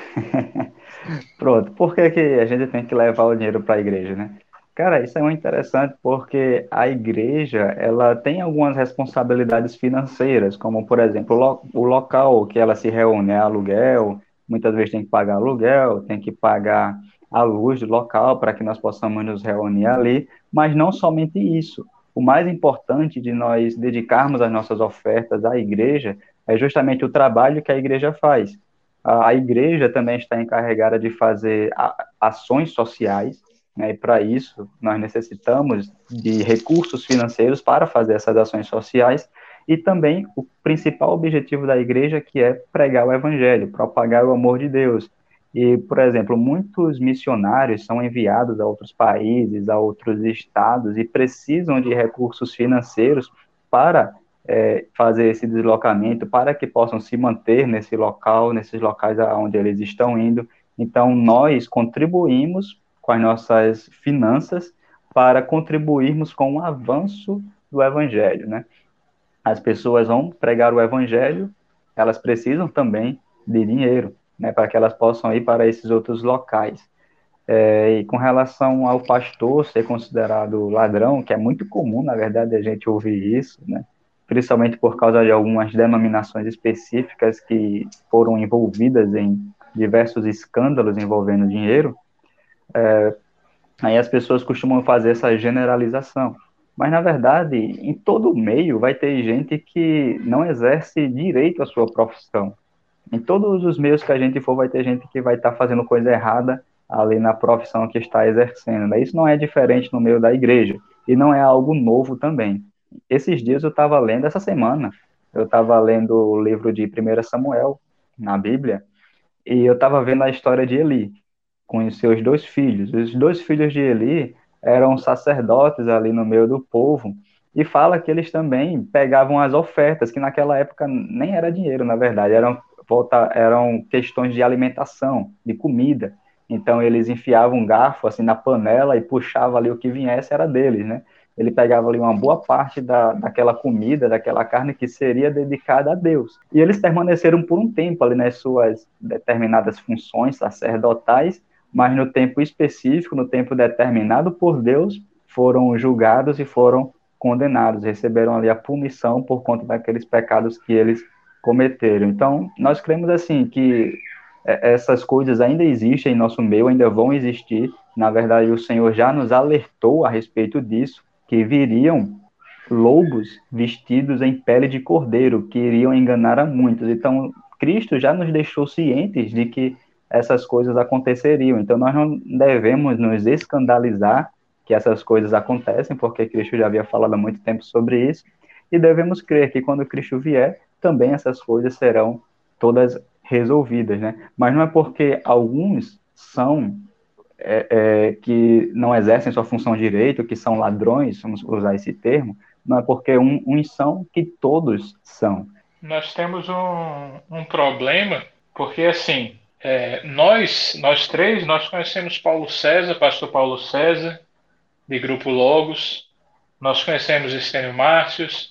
Pronto, por que que a gente tem que levar o dinheiro para a igreja, né? Cara, isso é muito interessante porque a igreja, ela tem algumas responsabilidades financeiras, como, por exemplo, o, lo o local que ela se reúne é aluguel, muitas vezes tem que pagar aluguel, tem que pagar a luz do local para que nós possamos nos reunir ali, mas não somente isso. O mais importante de nós dedicarmos as nossas ofertas à igreja é justamente o trabalho que a igreja faz. A igreja também está encarregada de fazer ações sociais, né, e para isso nós necessitamos de recursos financeiros para fazer essas ações sociais, e também o principal objetivo da igreja, que é pregar o evangelho, propagar o amor de Deus. E, por exemplo, muitos missionários são enviados a outros países, a outros estados, e precisam de recursos financeiros para é, fazer esse deslocamento, para que possam se manter nesse local, nesses locais aonde eles estão indo. Então, nós contribuímos com as nossas finanças para contribuirmos com o avanço do evangelho, né? As pessoas vão pregar o evangelho, elas precisam também de dinheiro, né, para que elas possam ir para esses outros locais. É, e com relação ao pastor ser considerado ladrão, que é muito comum, na verdade, a gente ouvir isso, né, principalmente por causa de algumas denominações específicas que foram envolvidas em diversos escândalos envolvendo dinheiro, é, aí as pessoas costumam fazer essa generalização. Mas, na verdade, em todo meio vai ter gente que não exerce direito à sua profissão. Em todos os meios que a gente for, vai ter gente que vai estar fazendo coisa errada ali na profissão que está exercendo, né? Isso não é diferente no meio da igreja. E não é algo novo também. Esses dias eu estava lendo, essa semana, eu estava lendo o livro de primeiro Samuel, na Bíblia, e eu estava vendo a história de Eli com os seus dois filhos. Os dois filhos de Eli eram sacerdotes ali no meio do povo, e fala que eles também pegavam as ofertas, que naquela época nem era dinheiro, na verdade, eram, volta, eram questões de alimentação, de comida. Então eles enfiavam um garfo assim na panela e puxava ali o que viesse, era deles, né? Ele pegava ali uma boa parte da, daquela comida, daquela carne que seria dedicada a Deus. E eles permaneceram por um tempo ali nas suas determinadas funções sacerdotais, mas no tempo específico, no tempo determinado por Deus, foram julgados e foram condenados, receberam ali a punição por conta daqueles pecados que eles cometeram. Então, nós cremos assim que essas coisas ainda existem em nosso meio, ainda vão existir. Na verdade, o Senhor já nos alertou a respeito disso, que viriam lobos vestidos em pele de cordeiro, que iriam enganar a muitos. Então, Cristo já nos deixou cientes de que essas coisas aconteceriam. Então, nós não devemos nos escandalizar que essas coisas acontecem, porque Cristo já havia falado há muito tempo sobre isso, e devemos crer que quando Cristo vier, também essas coisas serão todas resolvidas, né? Mas não é porque alguns são é, é, que não exercem sua função direito, que são ladrões, vamos usar esse termo, não é porque um, uns são que todos são. Nós temos um, um problema, porque assim, é, nós, nós três, nós conhecemos Paulo César, pastor Paulo César, de Grupo Logos, nós conhecemos Estênio Márcios,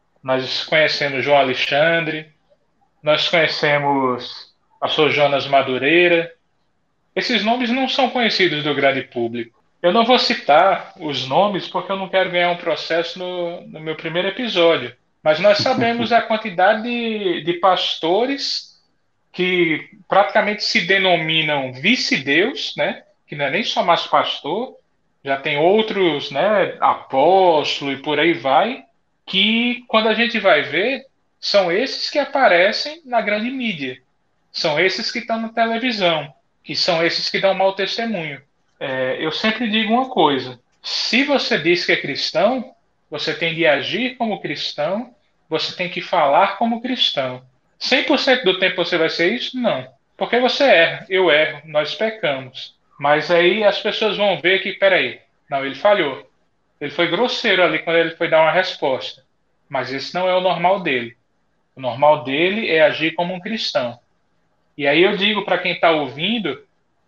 nós conhecemos João Alexandre, nós conhecemos pastor Jonas Madureira. Esses nomes não são conhecidos do grande público. Eu não vou citar os nomes porque eu não quero ganhar um processo no, no meu primeiro episódio. Mas nós sabemos a quantidade de, de pastores que praticamente se denominam vice-deus, né? Que não é nem só mais pastor, já tem outros, né? Apóstolo e por aí vai, que quando a gente vai ver, são esses que aparecem na grande mídia. São esses que estão na televisão, que são esses que dão mau testemunho. É, eu sempre digo uma coisa: se você diz que é cristão, você tem de agir como cristão, você tem que falar como cristão. cem por cento do tempo você vai ser isso? Não. Porque você erra, eu erro, nós pecamos. Mas aí as pessoas vão ver que, peraí, não, ele falhou. Ele foi grosseiro ali quando ele foi dar uma resposta. Mas esse não é o normal dele. O normal dele é agir como um cristão. E aí eu digo para quem está ouvindo,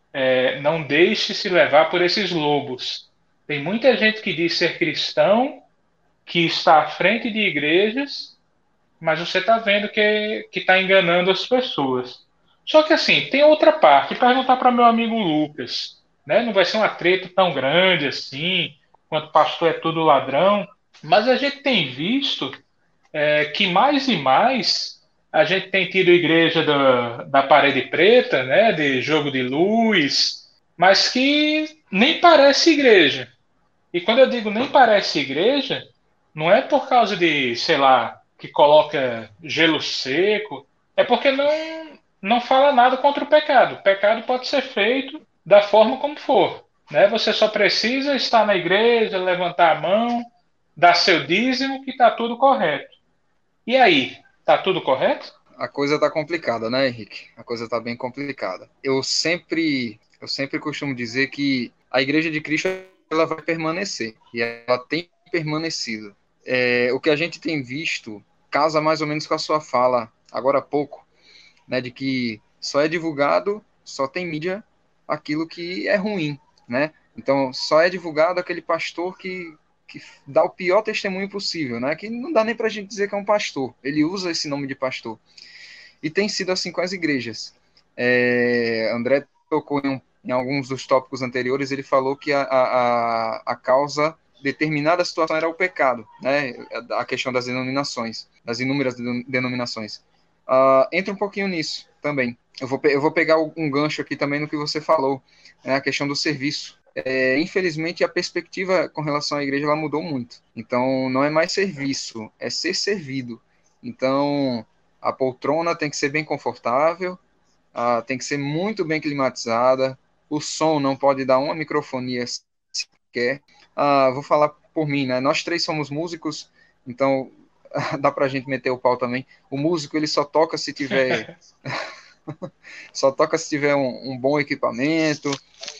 é, não deixe se levar por esses lobos. Tem muita gente que diz ser cristão, que está à frente de igrejas, mas você está vendo que está enganando as pessoas. Só que assim, tem outra parte. Perguntar para meu amigo Lucas, né? Não vai ser uma treta tão grande assim, quanto pastor é tudo ladrão, mas a gente tem visto é, que mais e mais a gente tem tido igreja da, da parede preta, né, de jogo de luz, mas que nem parece igreja. E quando eu digo nem parece igreja, não é por causa de, sei lá, que coloca gelo seco, é porque não, não fala nada contra o pecado. O pecado pode ser feito da forma como for. Né? Você só precisa estar na igreja, levantar a mão, dar seu dízimo, que está tudo correto. E aí, tá tudo correto? A coisa tá complicada, né, Henrique? A coisa tá bem complicada. Eu sempre, eu sempre costumo dizer que a Igreja de Cristo ela vai permanecer e ela tem permanecido. É, o que a gente tem visto casa mais ou menos com a sua fala agora há pouco, né, de que só é divulgado, só tem mídia aquilo que é ruim, né? Então, só é divulgado aquele pastor que, que dá o pior testemunho possível, né? Que não dá nem para a gente dizer que é um pastor. Ele usa esse nome de pastor. E tem sido assim com as igrejas. É, André tocou em, um, em alguns dos tópicos anteriores, ele falou que a, a, a causa determinada situação era o pecado, né? A questão das denominações, das inúmeras denominações. Uh, entra um pouquinho nisso também. Eu vou, eu vou pegar um gancho aqui também no que você falou, né? A questão do serviço. É, infelizmente, a perspectiva com relação à igreja ela mudou muito. Então, não é mais serviço, é ser servido. Então, a poltrona tem que ser bem confortável, uh, tem que ser muito bem climatizada, o som não pode dar uma microfonia sequer. Uh, vou falar por mim, né? Nós três somos músicos, então dá pra gente meter o pau também. O músico, ele só toca se tiver... só toca se tiver um, um bom equipamento,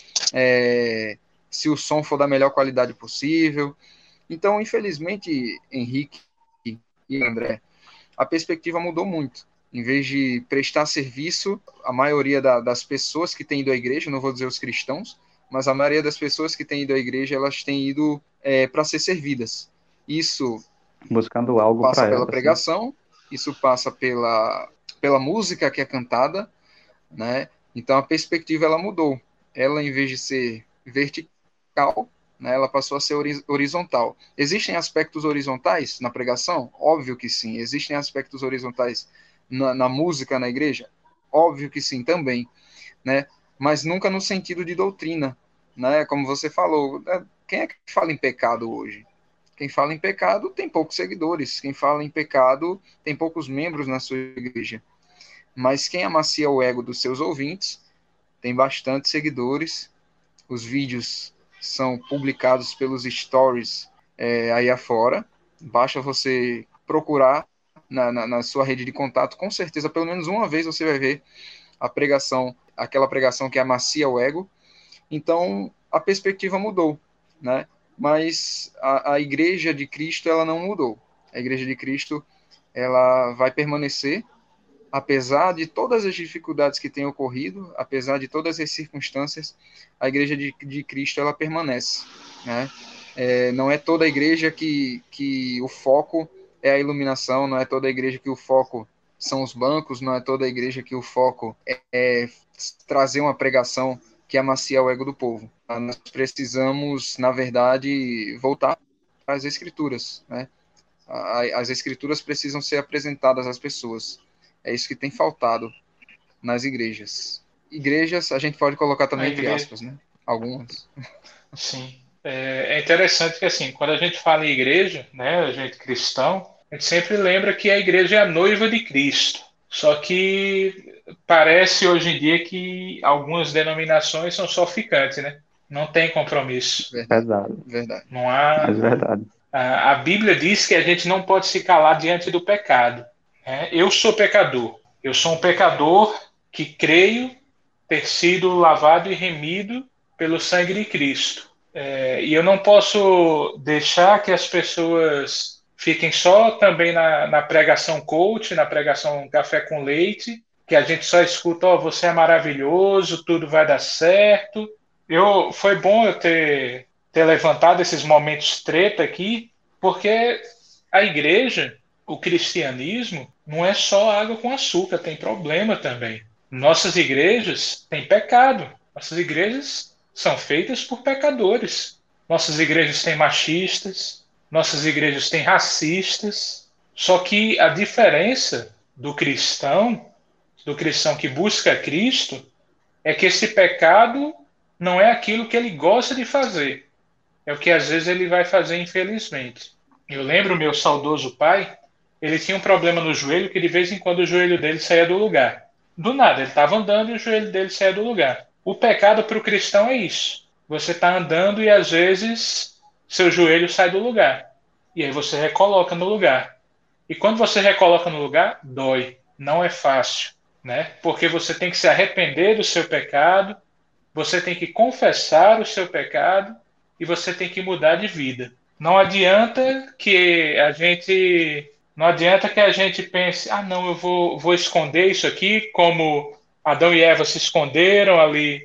é, se o som for da melhor qualidade possível. Então, infelizmente, Henrique e André, a perspectiva mudou muito. Em vez de prestar serviço, a maioria da, das pessoas que têm ido à igreja, não vou dizer os cristãos, mas a maioria das pessoas que têm ido à igreja, elas têm ido é, para ser servidas. Isso buscando algo passa para pela ela, pregação, sim. Isso passa pela, pela música que é cantada, né? Então a perspectiva ela mudou. Ela, em vez de ser vertical, né, ela passou a ser horizontal. Existem aspectos horizontais na pregação? Óbvio que sim. Existem aspectos horizontais na, na música na igreja? Óbvio que sim também, né? Mas nunca no sentido de doutrina, né? Como você falou, quem é que fala em pecado hoje? Quem fala em pecado tem poucos seguidores. Quem fala em pecado tem poucos membros na sua igreja. Mas quem amacia o ego dos seus ouvintes tem bastante seguidores. Os vídeos são publicados pelos stories é, aí afora. Basta você procurar na, na, na sua rede de contato. Com certeza, pelo menos uma vez você vai ver a pregação, aquela pregação que amacia o ego. Então, a perspectiva mudou, né? Mas a, a igreja de Cristo, ela não mudou. A igreja de Cristo, ela vai permanecer, apesar de todas as dificuldades que têm ocorrido, apesar de todas as circunstâncias, a igreja de, de Cristo, ela permanece, né? É, não é toda a igreja que, que o foco é a iluminação, não é toda a igreja que o foco são os bancos, não é toda a igreja que o foco é, é trazer uma pregação que amacia o ego do povo. Nós precisamos, na verdade, voltar às escrituras, né? As escrituras precisam ser apresentadas às pessoas. É isso que tem faltado nas igrejas. Igrejas, a gente pode colocar também entre aspas, né? Algumas. Sim. É, é interessante que, assim, quando a gente fala em igreja, né, a gente cristão, a gente sempre lembra que a igreja é a noiva de Cristo. Só que parece hoje em dia que algumas denominações são só ficantes, né? Não tem compromisso. Verdade. Pesado. Verdade. Não há. Mas verdade. A, a Bíblia diz que a gente não pode se calar diante do pecado. Né? Eu sou pecador. Eu sou um pecador que creio ter sido lavado e remido pelo sangue de Cristo. É, e eu não posso deixar que as pessoas fiquem só também na, na pregação coach, na pregação café com leite, que a gente só escuta, ó, oh, você é maravilhoso, tudo vai dar certo. Eu, foi bom eu ter, ter levantado esses momentos treta aqui, porque a igreja, o cristianismo, não é só água com açúcar, tem problema também. Nossas igrejas têm pecado. Nossas igrejas são feitas por pecadores. Nossas igrejas têm machistas, nossas igrejas têm racistas. Só que a diferença do cristão, do cristão que busca Cristo, é que esse pecado não é aquilo que ele gosta de fazer. É o que às vezes ele vai fazer, infelizmente. Eu lembro meu saudoso pai, ele tinha um problema no joelho que de vez em quando o joelho dele saía do lugar. Do nada, ele estava andando e o joelho dele saía do lugar. O pecado para o cristão é isso. Você está andando e às vezes seu joelho sai do lugar. E aí você recoloca no lugar. E quando você recoloca no lugar, dói. Não é fácil, né? Porque você tem que se arrepender do seu pecado, você tem que confessar o seu pecado e você tem que mudar de vida. Não adianta que a gente, não adianta que a gente pense, ah, não, eu vou, vou esconder isso aqui, como Adão e Eva se esconderam ali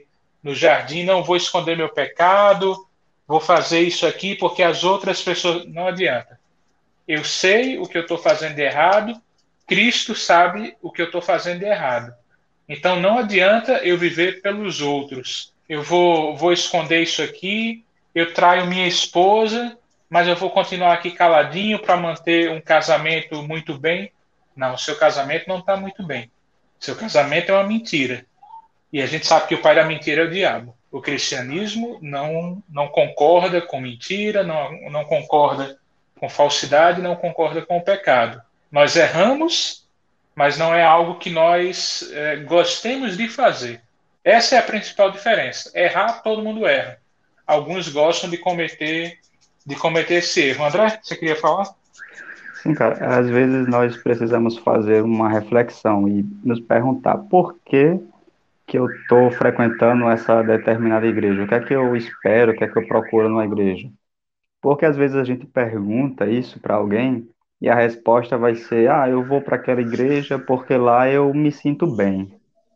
no jardim, não vou esconder meu pecado, vou fazer isso aqui porque as outras pessoas. Não adianta. Eu sei o que eu estou fazendo de errado, Cristo sabe o que eu estou fazendo de errado. Então não adianta eu viver pelos outros. Eu vou, vou esconder isso aqui, eu traio minha esposa, mas eu vou continuar aqui caladinho para manter um casamento muito bem. Não, seu casamento não está muito bem. Seu casamento é uma mentira. E a gente sabe que o pai da mentira é o diabo. O cristianismo não, não concorda com mentira, não, não concorda com falsidade, não concorda com o pecado. Nós erramos, mas não é algo que nós é, gostemos de fazer. Essa é a principal diferença. Errar, todo mundo erra. Alguns gostam de cometer, de cometer esse erro. André, você queria falar? Sim, cara, às vezes nós precisamos fazer uma reflexão e nos perguntar por que que eu estou frequentando essa determinada igreja, o que é que eu espero, o que é que eu procuro numa igreja. Porque às vezes a gente pergunta isso para alguém e a resposta vai ser: ah, eu vou para aquela igreja porque lá eu me sinto bem.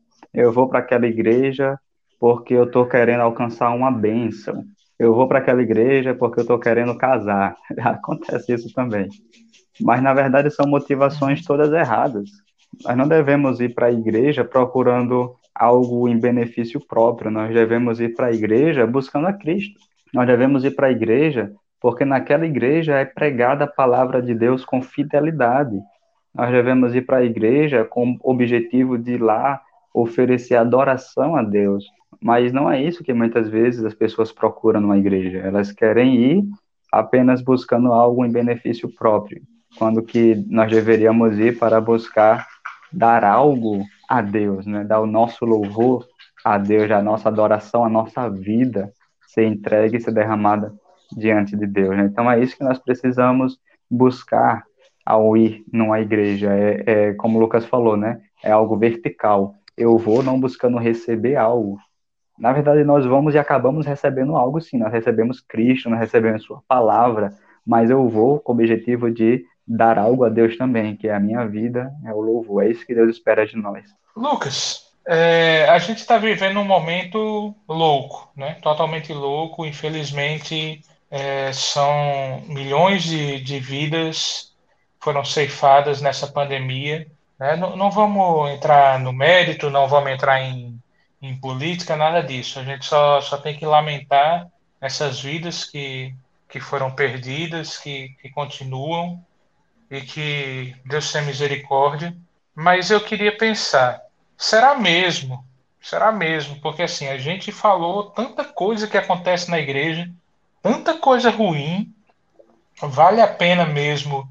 Eu vou para aquela igreja porque eu estou querendo alcançar uma bênção. Eu vou para aquela igreja porque eu estou querendo casar. Acontece isso também. Mas, na verdade, são motivações todas erradas. Nós não devemos ir para a igreja procurando algo em benefício próprio. Nós devemos ir para a igreja buscando a Cristo. Nós devemos ir para a igreja porque naquela igreja é pregada a palavra de Deus com fidelidade. Nós devemos ir para a igreja com o objetivo de ir lá oferecer adoração a Deus. Mas não é isso que muitas vezes as pessoas procuram numa igreja. Elas querem ir apenas buscando algo em benefício próprio, quando que nós deveríamos ir para buscar dar algo a Deus, né? Dar o nosso louvor a Deus, a nossa adoração, a nossa vida ser entregue e ser derramada diante de Deus, né? Então é isso que nós precisamos buscar ao ir numa igreja. É, é como o Lucas falou, né? É algo vertical. Eu vou não buscando receber algo. Na verdade, nós vamos e acabamos recebendo algo, sim. Nós recebemos Cristo, nós recebemos Sua palavra, mas eu vou com o objetivo de dar algo a Deus também, que é a minha vida, é o louvor. É isso que Deus espera de nós. Lucas, é, a gente está vivendo um momento louco, né? Totalmente louco. Infelizmente, é, são milhões de, de vidas foram ceifadas nessa pandemia, né? Não, não vamos entrar no mérito, não vamos entrar em, em política, nada disso. A gente só, só tem que lamentar essas vidas que, que foram perdidas, que, que continuam e que Deus tenha misericórdia. Mas eu queria pensar, será mesmo? Será mesmo? Porque assim, a gente falou tanta coisa que acontece na igreja, tanta coisa ruim, vale a pena mesmo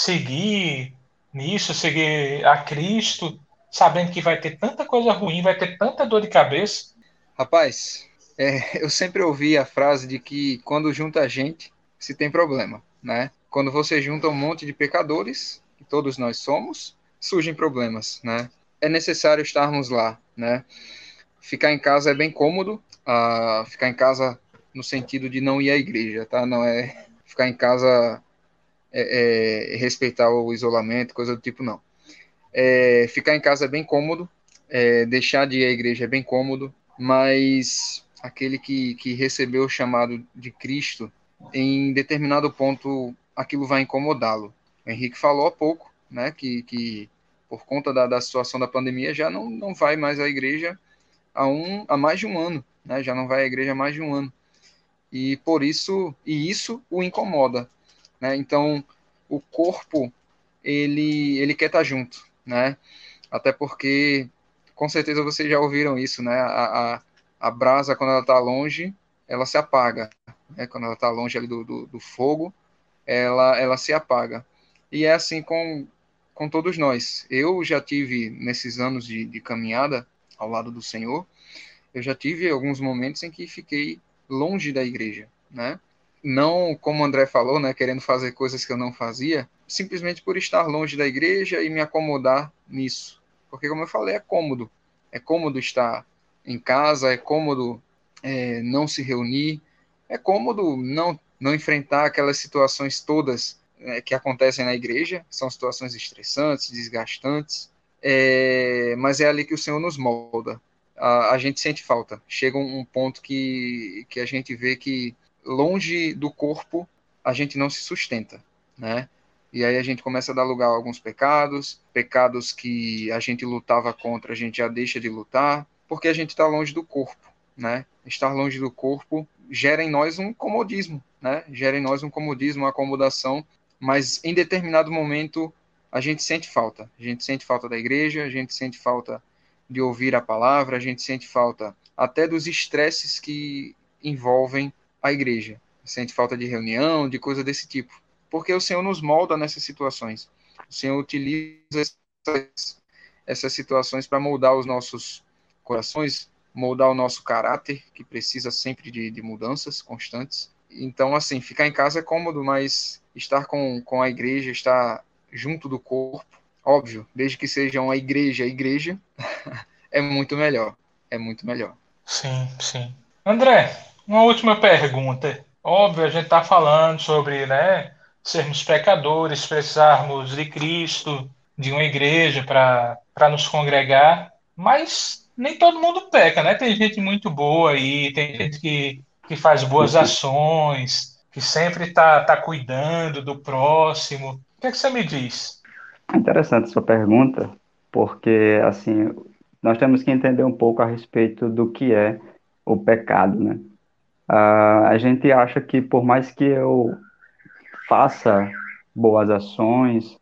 seguir nisso, seguir a Cristo, sabendo que vai ter tanta coisa ruim, vai ter tanta dor de cabeça? Rapaz, é, eu sempre ouvi a frase de que quando junta gente, se tem problema, né? Quando você junta um monte de pecadores, que todos nós somos, surgem problemas, né? É necessário estarmos lá, né? Ficar em casa é bem cômodo, uh, ficar em casa no sentido de não ir à igreja, tá? Não é ficar em casa é, é, respeitar o isolamento, coisa do tipo, não. É, ficar em casa é bem cômodo, é, deixar de ir à igreja é bem cômodo, mas aquele que, que recebeu o chamado de Cristo, em determinado ponto, aquilo vai incomodá-lo. O Henrique falou há pouco, né, que, que por conta da, da situação da pandemia já não, não vai mais à igreja há, um, há mais de um ano, né, já não vai à igreja há mais de um ano. E por isso, e isso o incomoda, né? Então, o corpo, ele, ele quer estar junto, né? Até porque, com certeza vocês já ouviram isso, né? A, a, a brasa, quando ela está longe, ela se apaga, né? Quando ela está longe ali do, do, do fogo, ela, ela se apaga. E é assim com, com todos nós. Eu já tive, nesses anos de, de caminhada ao lado do Senhor, eu já tive alguns momentos em que fiquei longe da igreja, né? Não, como o André falou, né, querendo fazer coisas que eu não fazia, simplesmente por estar longe da igreja e me acomodar nisso. Porque, como eu falei, é cômodo. É cômodo estar em casa, é cômodo é, não se reunir, é cômodo não, não enfrentar aquelas situações todas é, que acontecem na igreja, são situações estressantes, desgastantes, é, mas é ali que o Senhor nos molda. a, a gente sente falta. Chega um, um ponto que, que a gente vê que longe do corpo a gente não se sustenta, né? E aí a gente começa a dar lugar a alguns pecados, pecados que a gente lutava contra, a gente já deixa de lutar, porque a gente está longe do corpo, né? Estar longe do corpo gera em nós um comodismo, né? Gera em nós um comodismo, uma acomodação, mas em determinado momento a gente sente falta. A gente sente falta da igreja, a gente sente falta de ouvir a palavra, a gente sente falta até dos estresses que envolvem a igreja. Sente falta de reunião, de coisa desse tipo. Porque o Senhor nos molda nessas situações. O Senhor utiliza essas, essas situações para moldar os nossos corações, moldar o nosso caráter, que precisa sempre de, de mudanças constantes. Então, assim, ficar em casa é cômodo, mas estar com, com a igreja, estar junto do corpo, óbvio, desde que seja uma igreja, igreja, é muito melhor. É muito melhor. Sim, sim. André, uma última pergunta. Óbvio, a gente está falando sobre, né, sermos pecadores, precisarmos de Cristo, de uma igreja para para nos congregar, mas nem todo mundo peca, né? Tem gente muito boa aí, tem gente que, que faz boas ações, que sempre está tá cuidando do próximo. O que é que você me diz? É interessante sua pergunta, porque assim, nós temos que entender um pouco a respeito do que é o pecado, né? Ah, a gente acha que por mais que eu faça boas ações,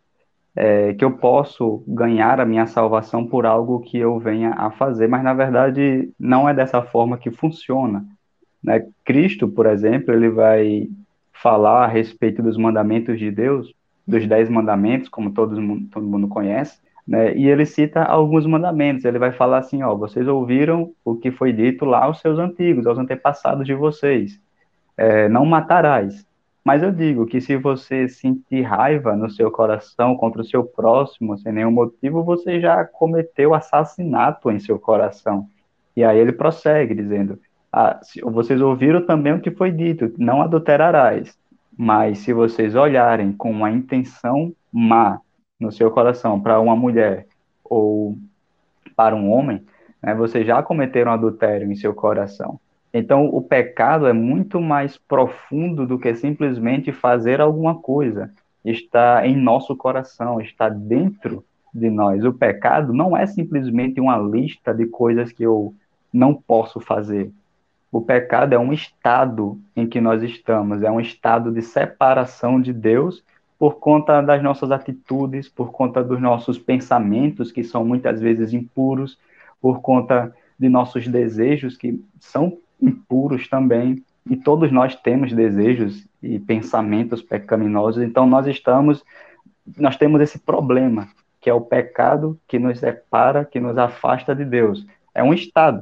é, que eu posso ganhar a minha salvação por algo que eu venha a fazer, mas na verdade não é dessa forma que funciona, né? Cristo, por exemplo, ele vai falar a respeito dos mandamentos de Deus, dos dez mandamentos, como todo mundo, todo mundo conhece, né? E ele cita alguns mandamentos. Ele vai falar assim, ó, vocês ouviram o que foi dito lá aos seus antigos, aos antepassados de vocês, é, não matarás. Mas eu digo que se você sentir raiva no seu coração contra o seu próximo, sem nenhum motivo, você já cometeu assassinato em seu coração. E aí ele prossegue dizendo, ah, se- vocês ouviram também o que foi dito, não adulterarás. Mas se vocês olharem com uma intenção má no seu coração para uma mulher ou para um homem, né, vocês já cometeram adultério em seu coração. Então, o pecado é muito mais profundo do que simplesmente fazer alguma coisa. Está em nosso coração, está dentro de nós. O pecado não é simplesmente uma lista de coisas que eu não posso fazer. O pecado é um estado em que nós estamos, é um estado de separação de Deus por conta das nossas atitudes, por conta dos nossos pensamentos, que são muitas vezes impuros, por conta de nossos desejos, que são impuros também. E todos nós temos desejos e pensamentos pecaminosos, então nós estamos, nós temos esse problema, que é o pecado que nos separa, que nos afasta de Deus. É um estado,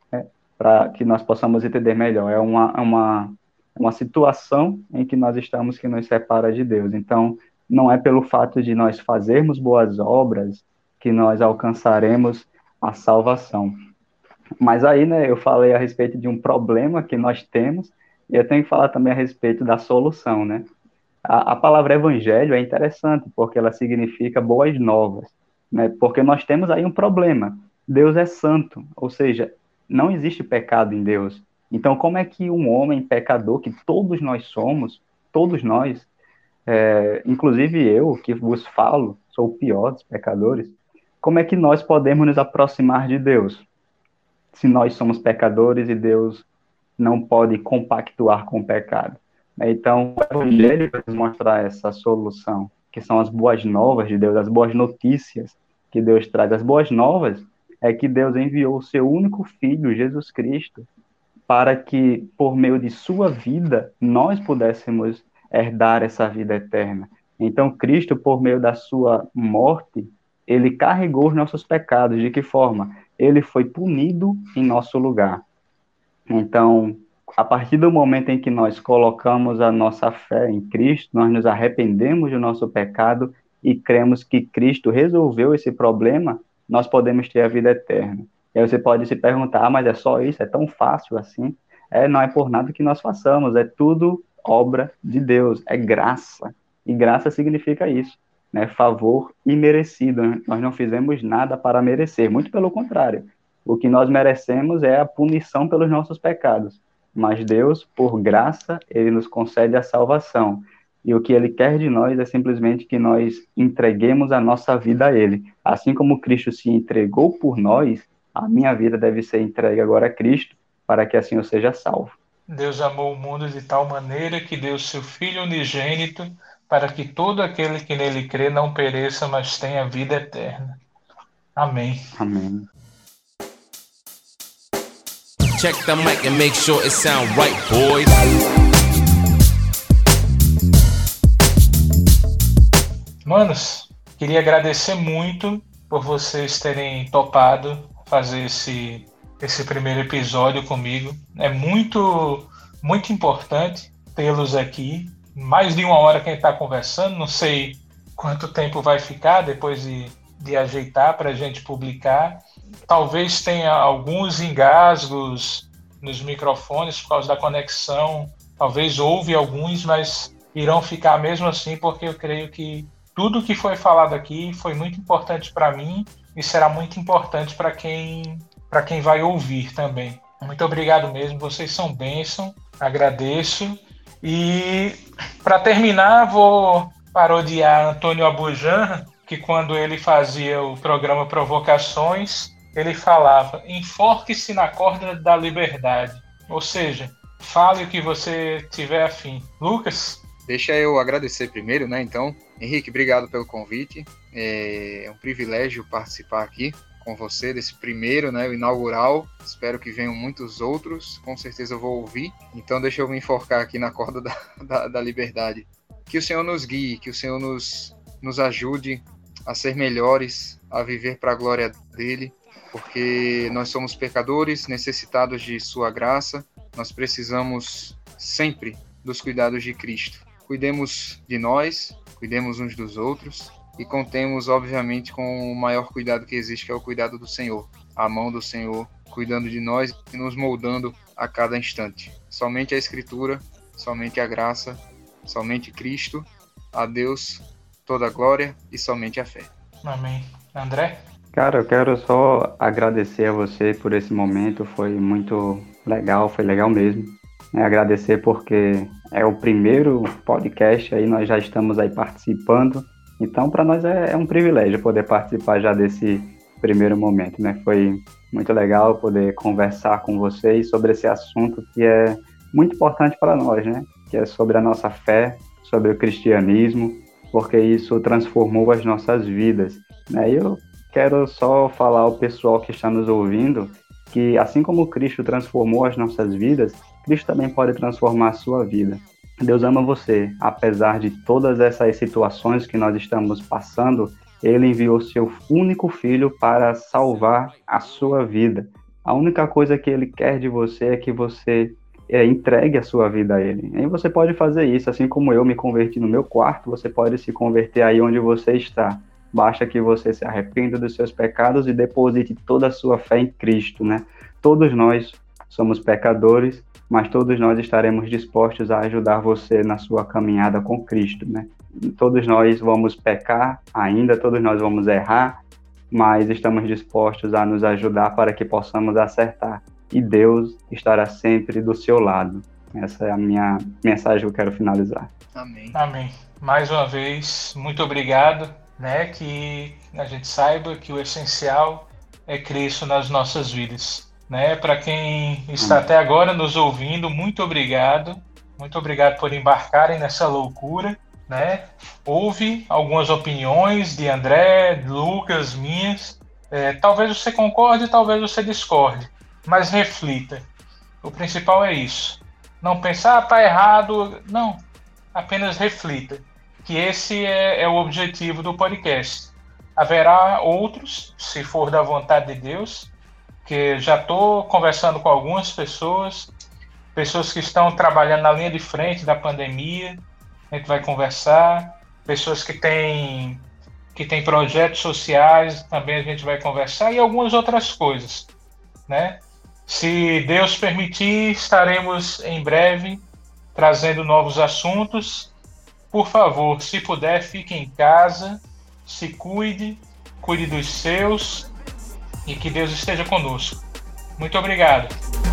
para que nós possamos entender melhor. É uma, uma, uma situação em que nós estamos que nos separa de Deus. Então, não é pelo fato de nós fazermos boas obras que nós alcançaremos a salvação. Mas aí, né, eu falei a respeito de um problema que nós temos, e eu tenho que falar também a respeito da solução, né? A, a palavra evangelho é interessante, porque ela significa boas novas, né? Porque nós temos aí um problema. Deus é santo, ou seja, não existe pecado em Deus. Então, como é que um homem pecador, que todos nós somos, todos nós, é, inclusive eu, que vos falo, sou o pior dos pecadores, como é que nós podemos nos aproximar de Deus, se nós somos pecadores e Deus não pode compactuar com o pecado? Então, o Evangelho vai nos mostrar essa solução, que são as boas novas de Deus, as boas notícias que Deus traz. As boas novas é que Deus enviou o seu único Filho, Jesus Cristo, para que, por meio de sua vida, nós pudéssemos herdar essa vida eterna. Então, Cristo, por meio da sua morte, ele carregou os nossos pecados. De que forma? Ele foi punido em nosso lugar. Então, a partir do momento em que nós colocamos a nossa fé em Cristo, nós nos arrependemos do nosso pecado e cremos que Cristo resolveu esse problema, nós podemos ter a vida eterna. E aí você pode se perguntar, ah, mas é só isso? É tão fácil assim? É, não é por nada que nós façamos, é tudo obra de Deus, é graça. E graça significa isso, né? Favor imerecido. Nós não fizemos nada para merecer, muito pelo contrário. O que nós merecemos é a punição pelos nossos pecados, mas Deus, por graça, Ele nos concede a salvação. E o que Ele quer de nós é simplesmente que nós entreguemos a nossa vida a Ele. Assim como Cristo se entregou por nós, a minha vida deve ser entregue agora a Cristo, para que assim eu seja salvo. Deus amou o mundo de tal maneira que deu seu Filho unigênito, para que todo aquele que nele crê não pereça, mas tenha vida eterna. Amém. Amém. Check the mic and make sure it sound right, boys. Manos, queria agradecer muito por vocês terem topado fazer esse, esse primeiro episódio comigo. É muito, muito importante tê-los aqui. Mais de uma hora que a gente está conversando, não sei quanto tempo vai ficar depois de, de ajeitar para a gente publicar. Talvez tenha alguns engasgos nos microfones por causa da conexão. Talvez houve alguns, mas irão ficar mesmo assim, porque eu creio que tudo que foi falado aqui foi muito importante para mim e será muito importante para quem, para quem vai ouvir também. Muito obrigado mesmo, vocês são bênção, agradeço. E para terminar, vou parodiar Antônio Abujamra, que quando ele fazia o programa Provocações, ele falava: enforque-se na corda da liberdade. Ou seja, fale o que você tiver afim. Lucas? Deixa eu agradecer primeiro, né? Então, Henrique, obrigado pelo convite. É um privilégio participar aqui com você desse primeiro, né, o inaugural. Espero que venham muitos outros, com certeza eu vou ouvir. Então deixa eu me enforcar aqui na corda da, da, da liberdade. Que o Senhor nos guie, que o Senhor nos, nos ajude a ser melhores, a viver para a glória dele, porque nós somos pecadores, necessitados de sua graça. Nós precisamos sempre dos cuidados de Cristo. Cuidemos de nós, cuidemos uns dos outros, e contemos, obviamente, com o maior cuidado que existe, que é o cuidado do Senhor. A mão do Senhor cuidando de nós e nos moldando a cada instante. Somente a Escritura, somente a graça, somente Cristo, a Deus toda a glória e somente a fé. Amém. André? Cara, eu quero só agradecer a você por esse momento, foi muito legal, foi legal mesmo. É, agradecer porque é o primeiro podcast, aí nós já estamos aí participando. Então, para nós é, é um privilégio poder participar já desse primeiro momento, né? Foi muito legal poder conversar com vocês sobre esse assunto que é muito importante para nós, né? Que é sobre a nossa fé, sobre o cristianismo, porque isso transformou as nossas vidas, né? E eu quero só falar ao pessoal que está nos ouvindo que, assim como Cristo transformou as nossas vidas, Cristo também pode transformar a sua vida. Deus ama você, apesar de todas essas situações que nós estamos passando, Ele enviou seu único filho para salvar a sua vida. A única coisa que Ele quer de você é que você é, entregue a sua vida a Ele. E você pode fazer isso, assim como eu me converti no meu quarto, você pode se converter aí onde você está. Basta que você se arrependa dos seus pecados e deposite toda a sua fé em Cristo, né? Todos nós somos pecadores, mas todos nós estaremos dispostos a ajudar você na sua caminhada com Cristo, né? Todos nós vamos pecar ainda, todos nós vamos errar, mas estamos dispostos a nos ajudar para que possamos acertar. E Deus estará sempre do seu lado. Essa é a minha mensagem que eu quero finalizar. Amém. Amém. Mais uma vez, muito obrigado, né? Que a gente saiba que o essencial é Cristo nas nossas vidas. Né? Para quem está até agora nos ouvindo, muito obrigado. Muito obrigado por embarcarem nessa loucura. Né? Houve algumas opiniões de André, de Lucas, minhas. É, talvez você concorde, talvez você discorde. Mas reflita. O principal é isso. Não pensar, ah, tá errado. Não. Apenas reflita. Que esse é, é o objetivo do podcast. Haverá outros, se for da vontade de Deus, que já estou conversando com algumas pessoas, pessoas que estão trabalhando na linha de frente da pandemia, a gente vai conversar, pessoas que têm, que têm projetos sociais, também a gente vai conversar, e algumas outras coisas, né? Se Deus permitir, estaremos em breve trazendo novos assuntos. Por favor, se puder, fique em casa, se cuide, cuide dos seus, e que Deus esteja conosco. Muito obrigado.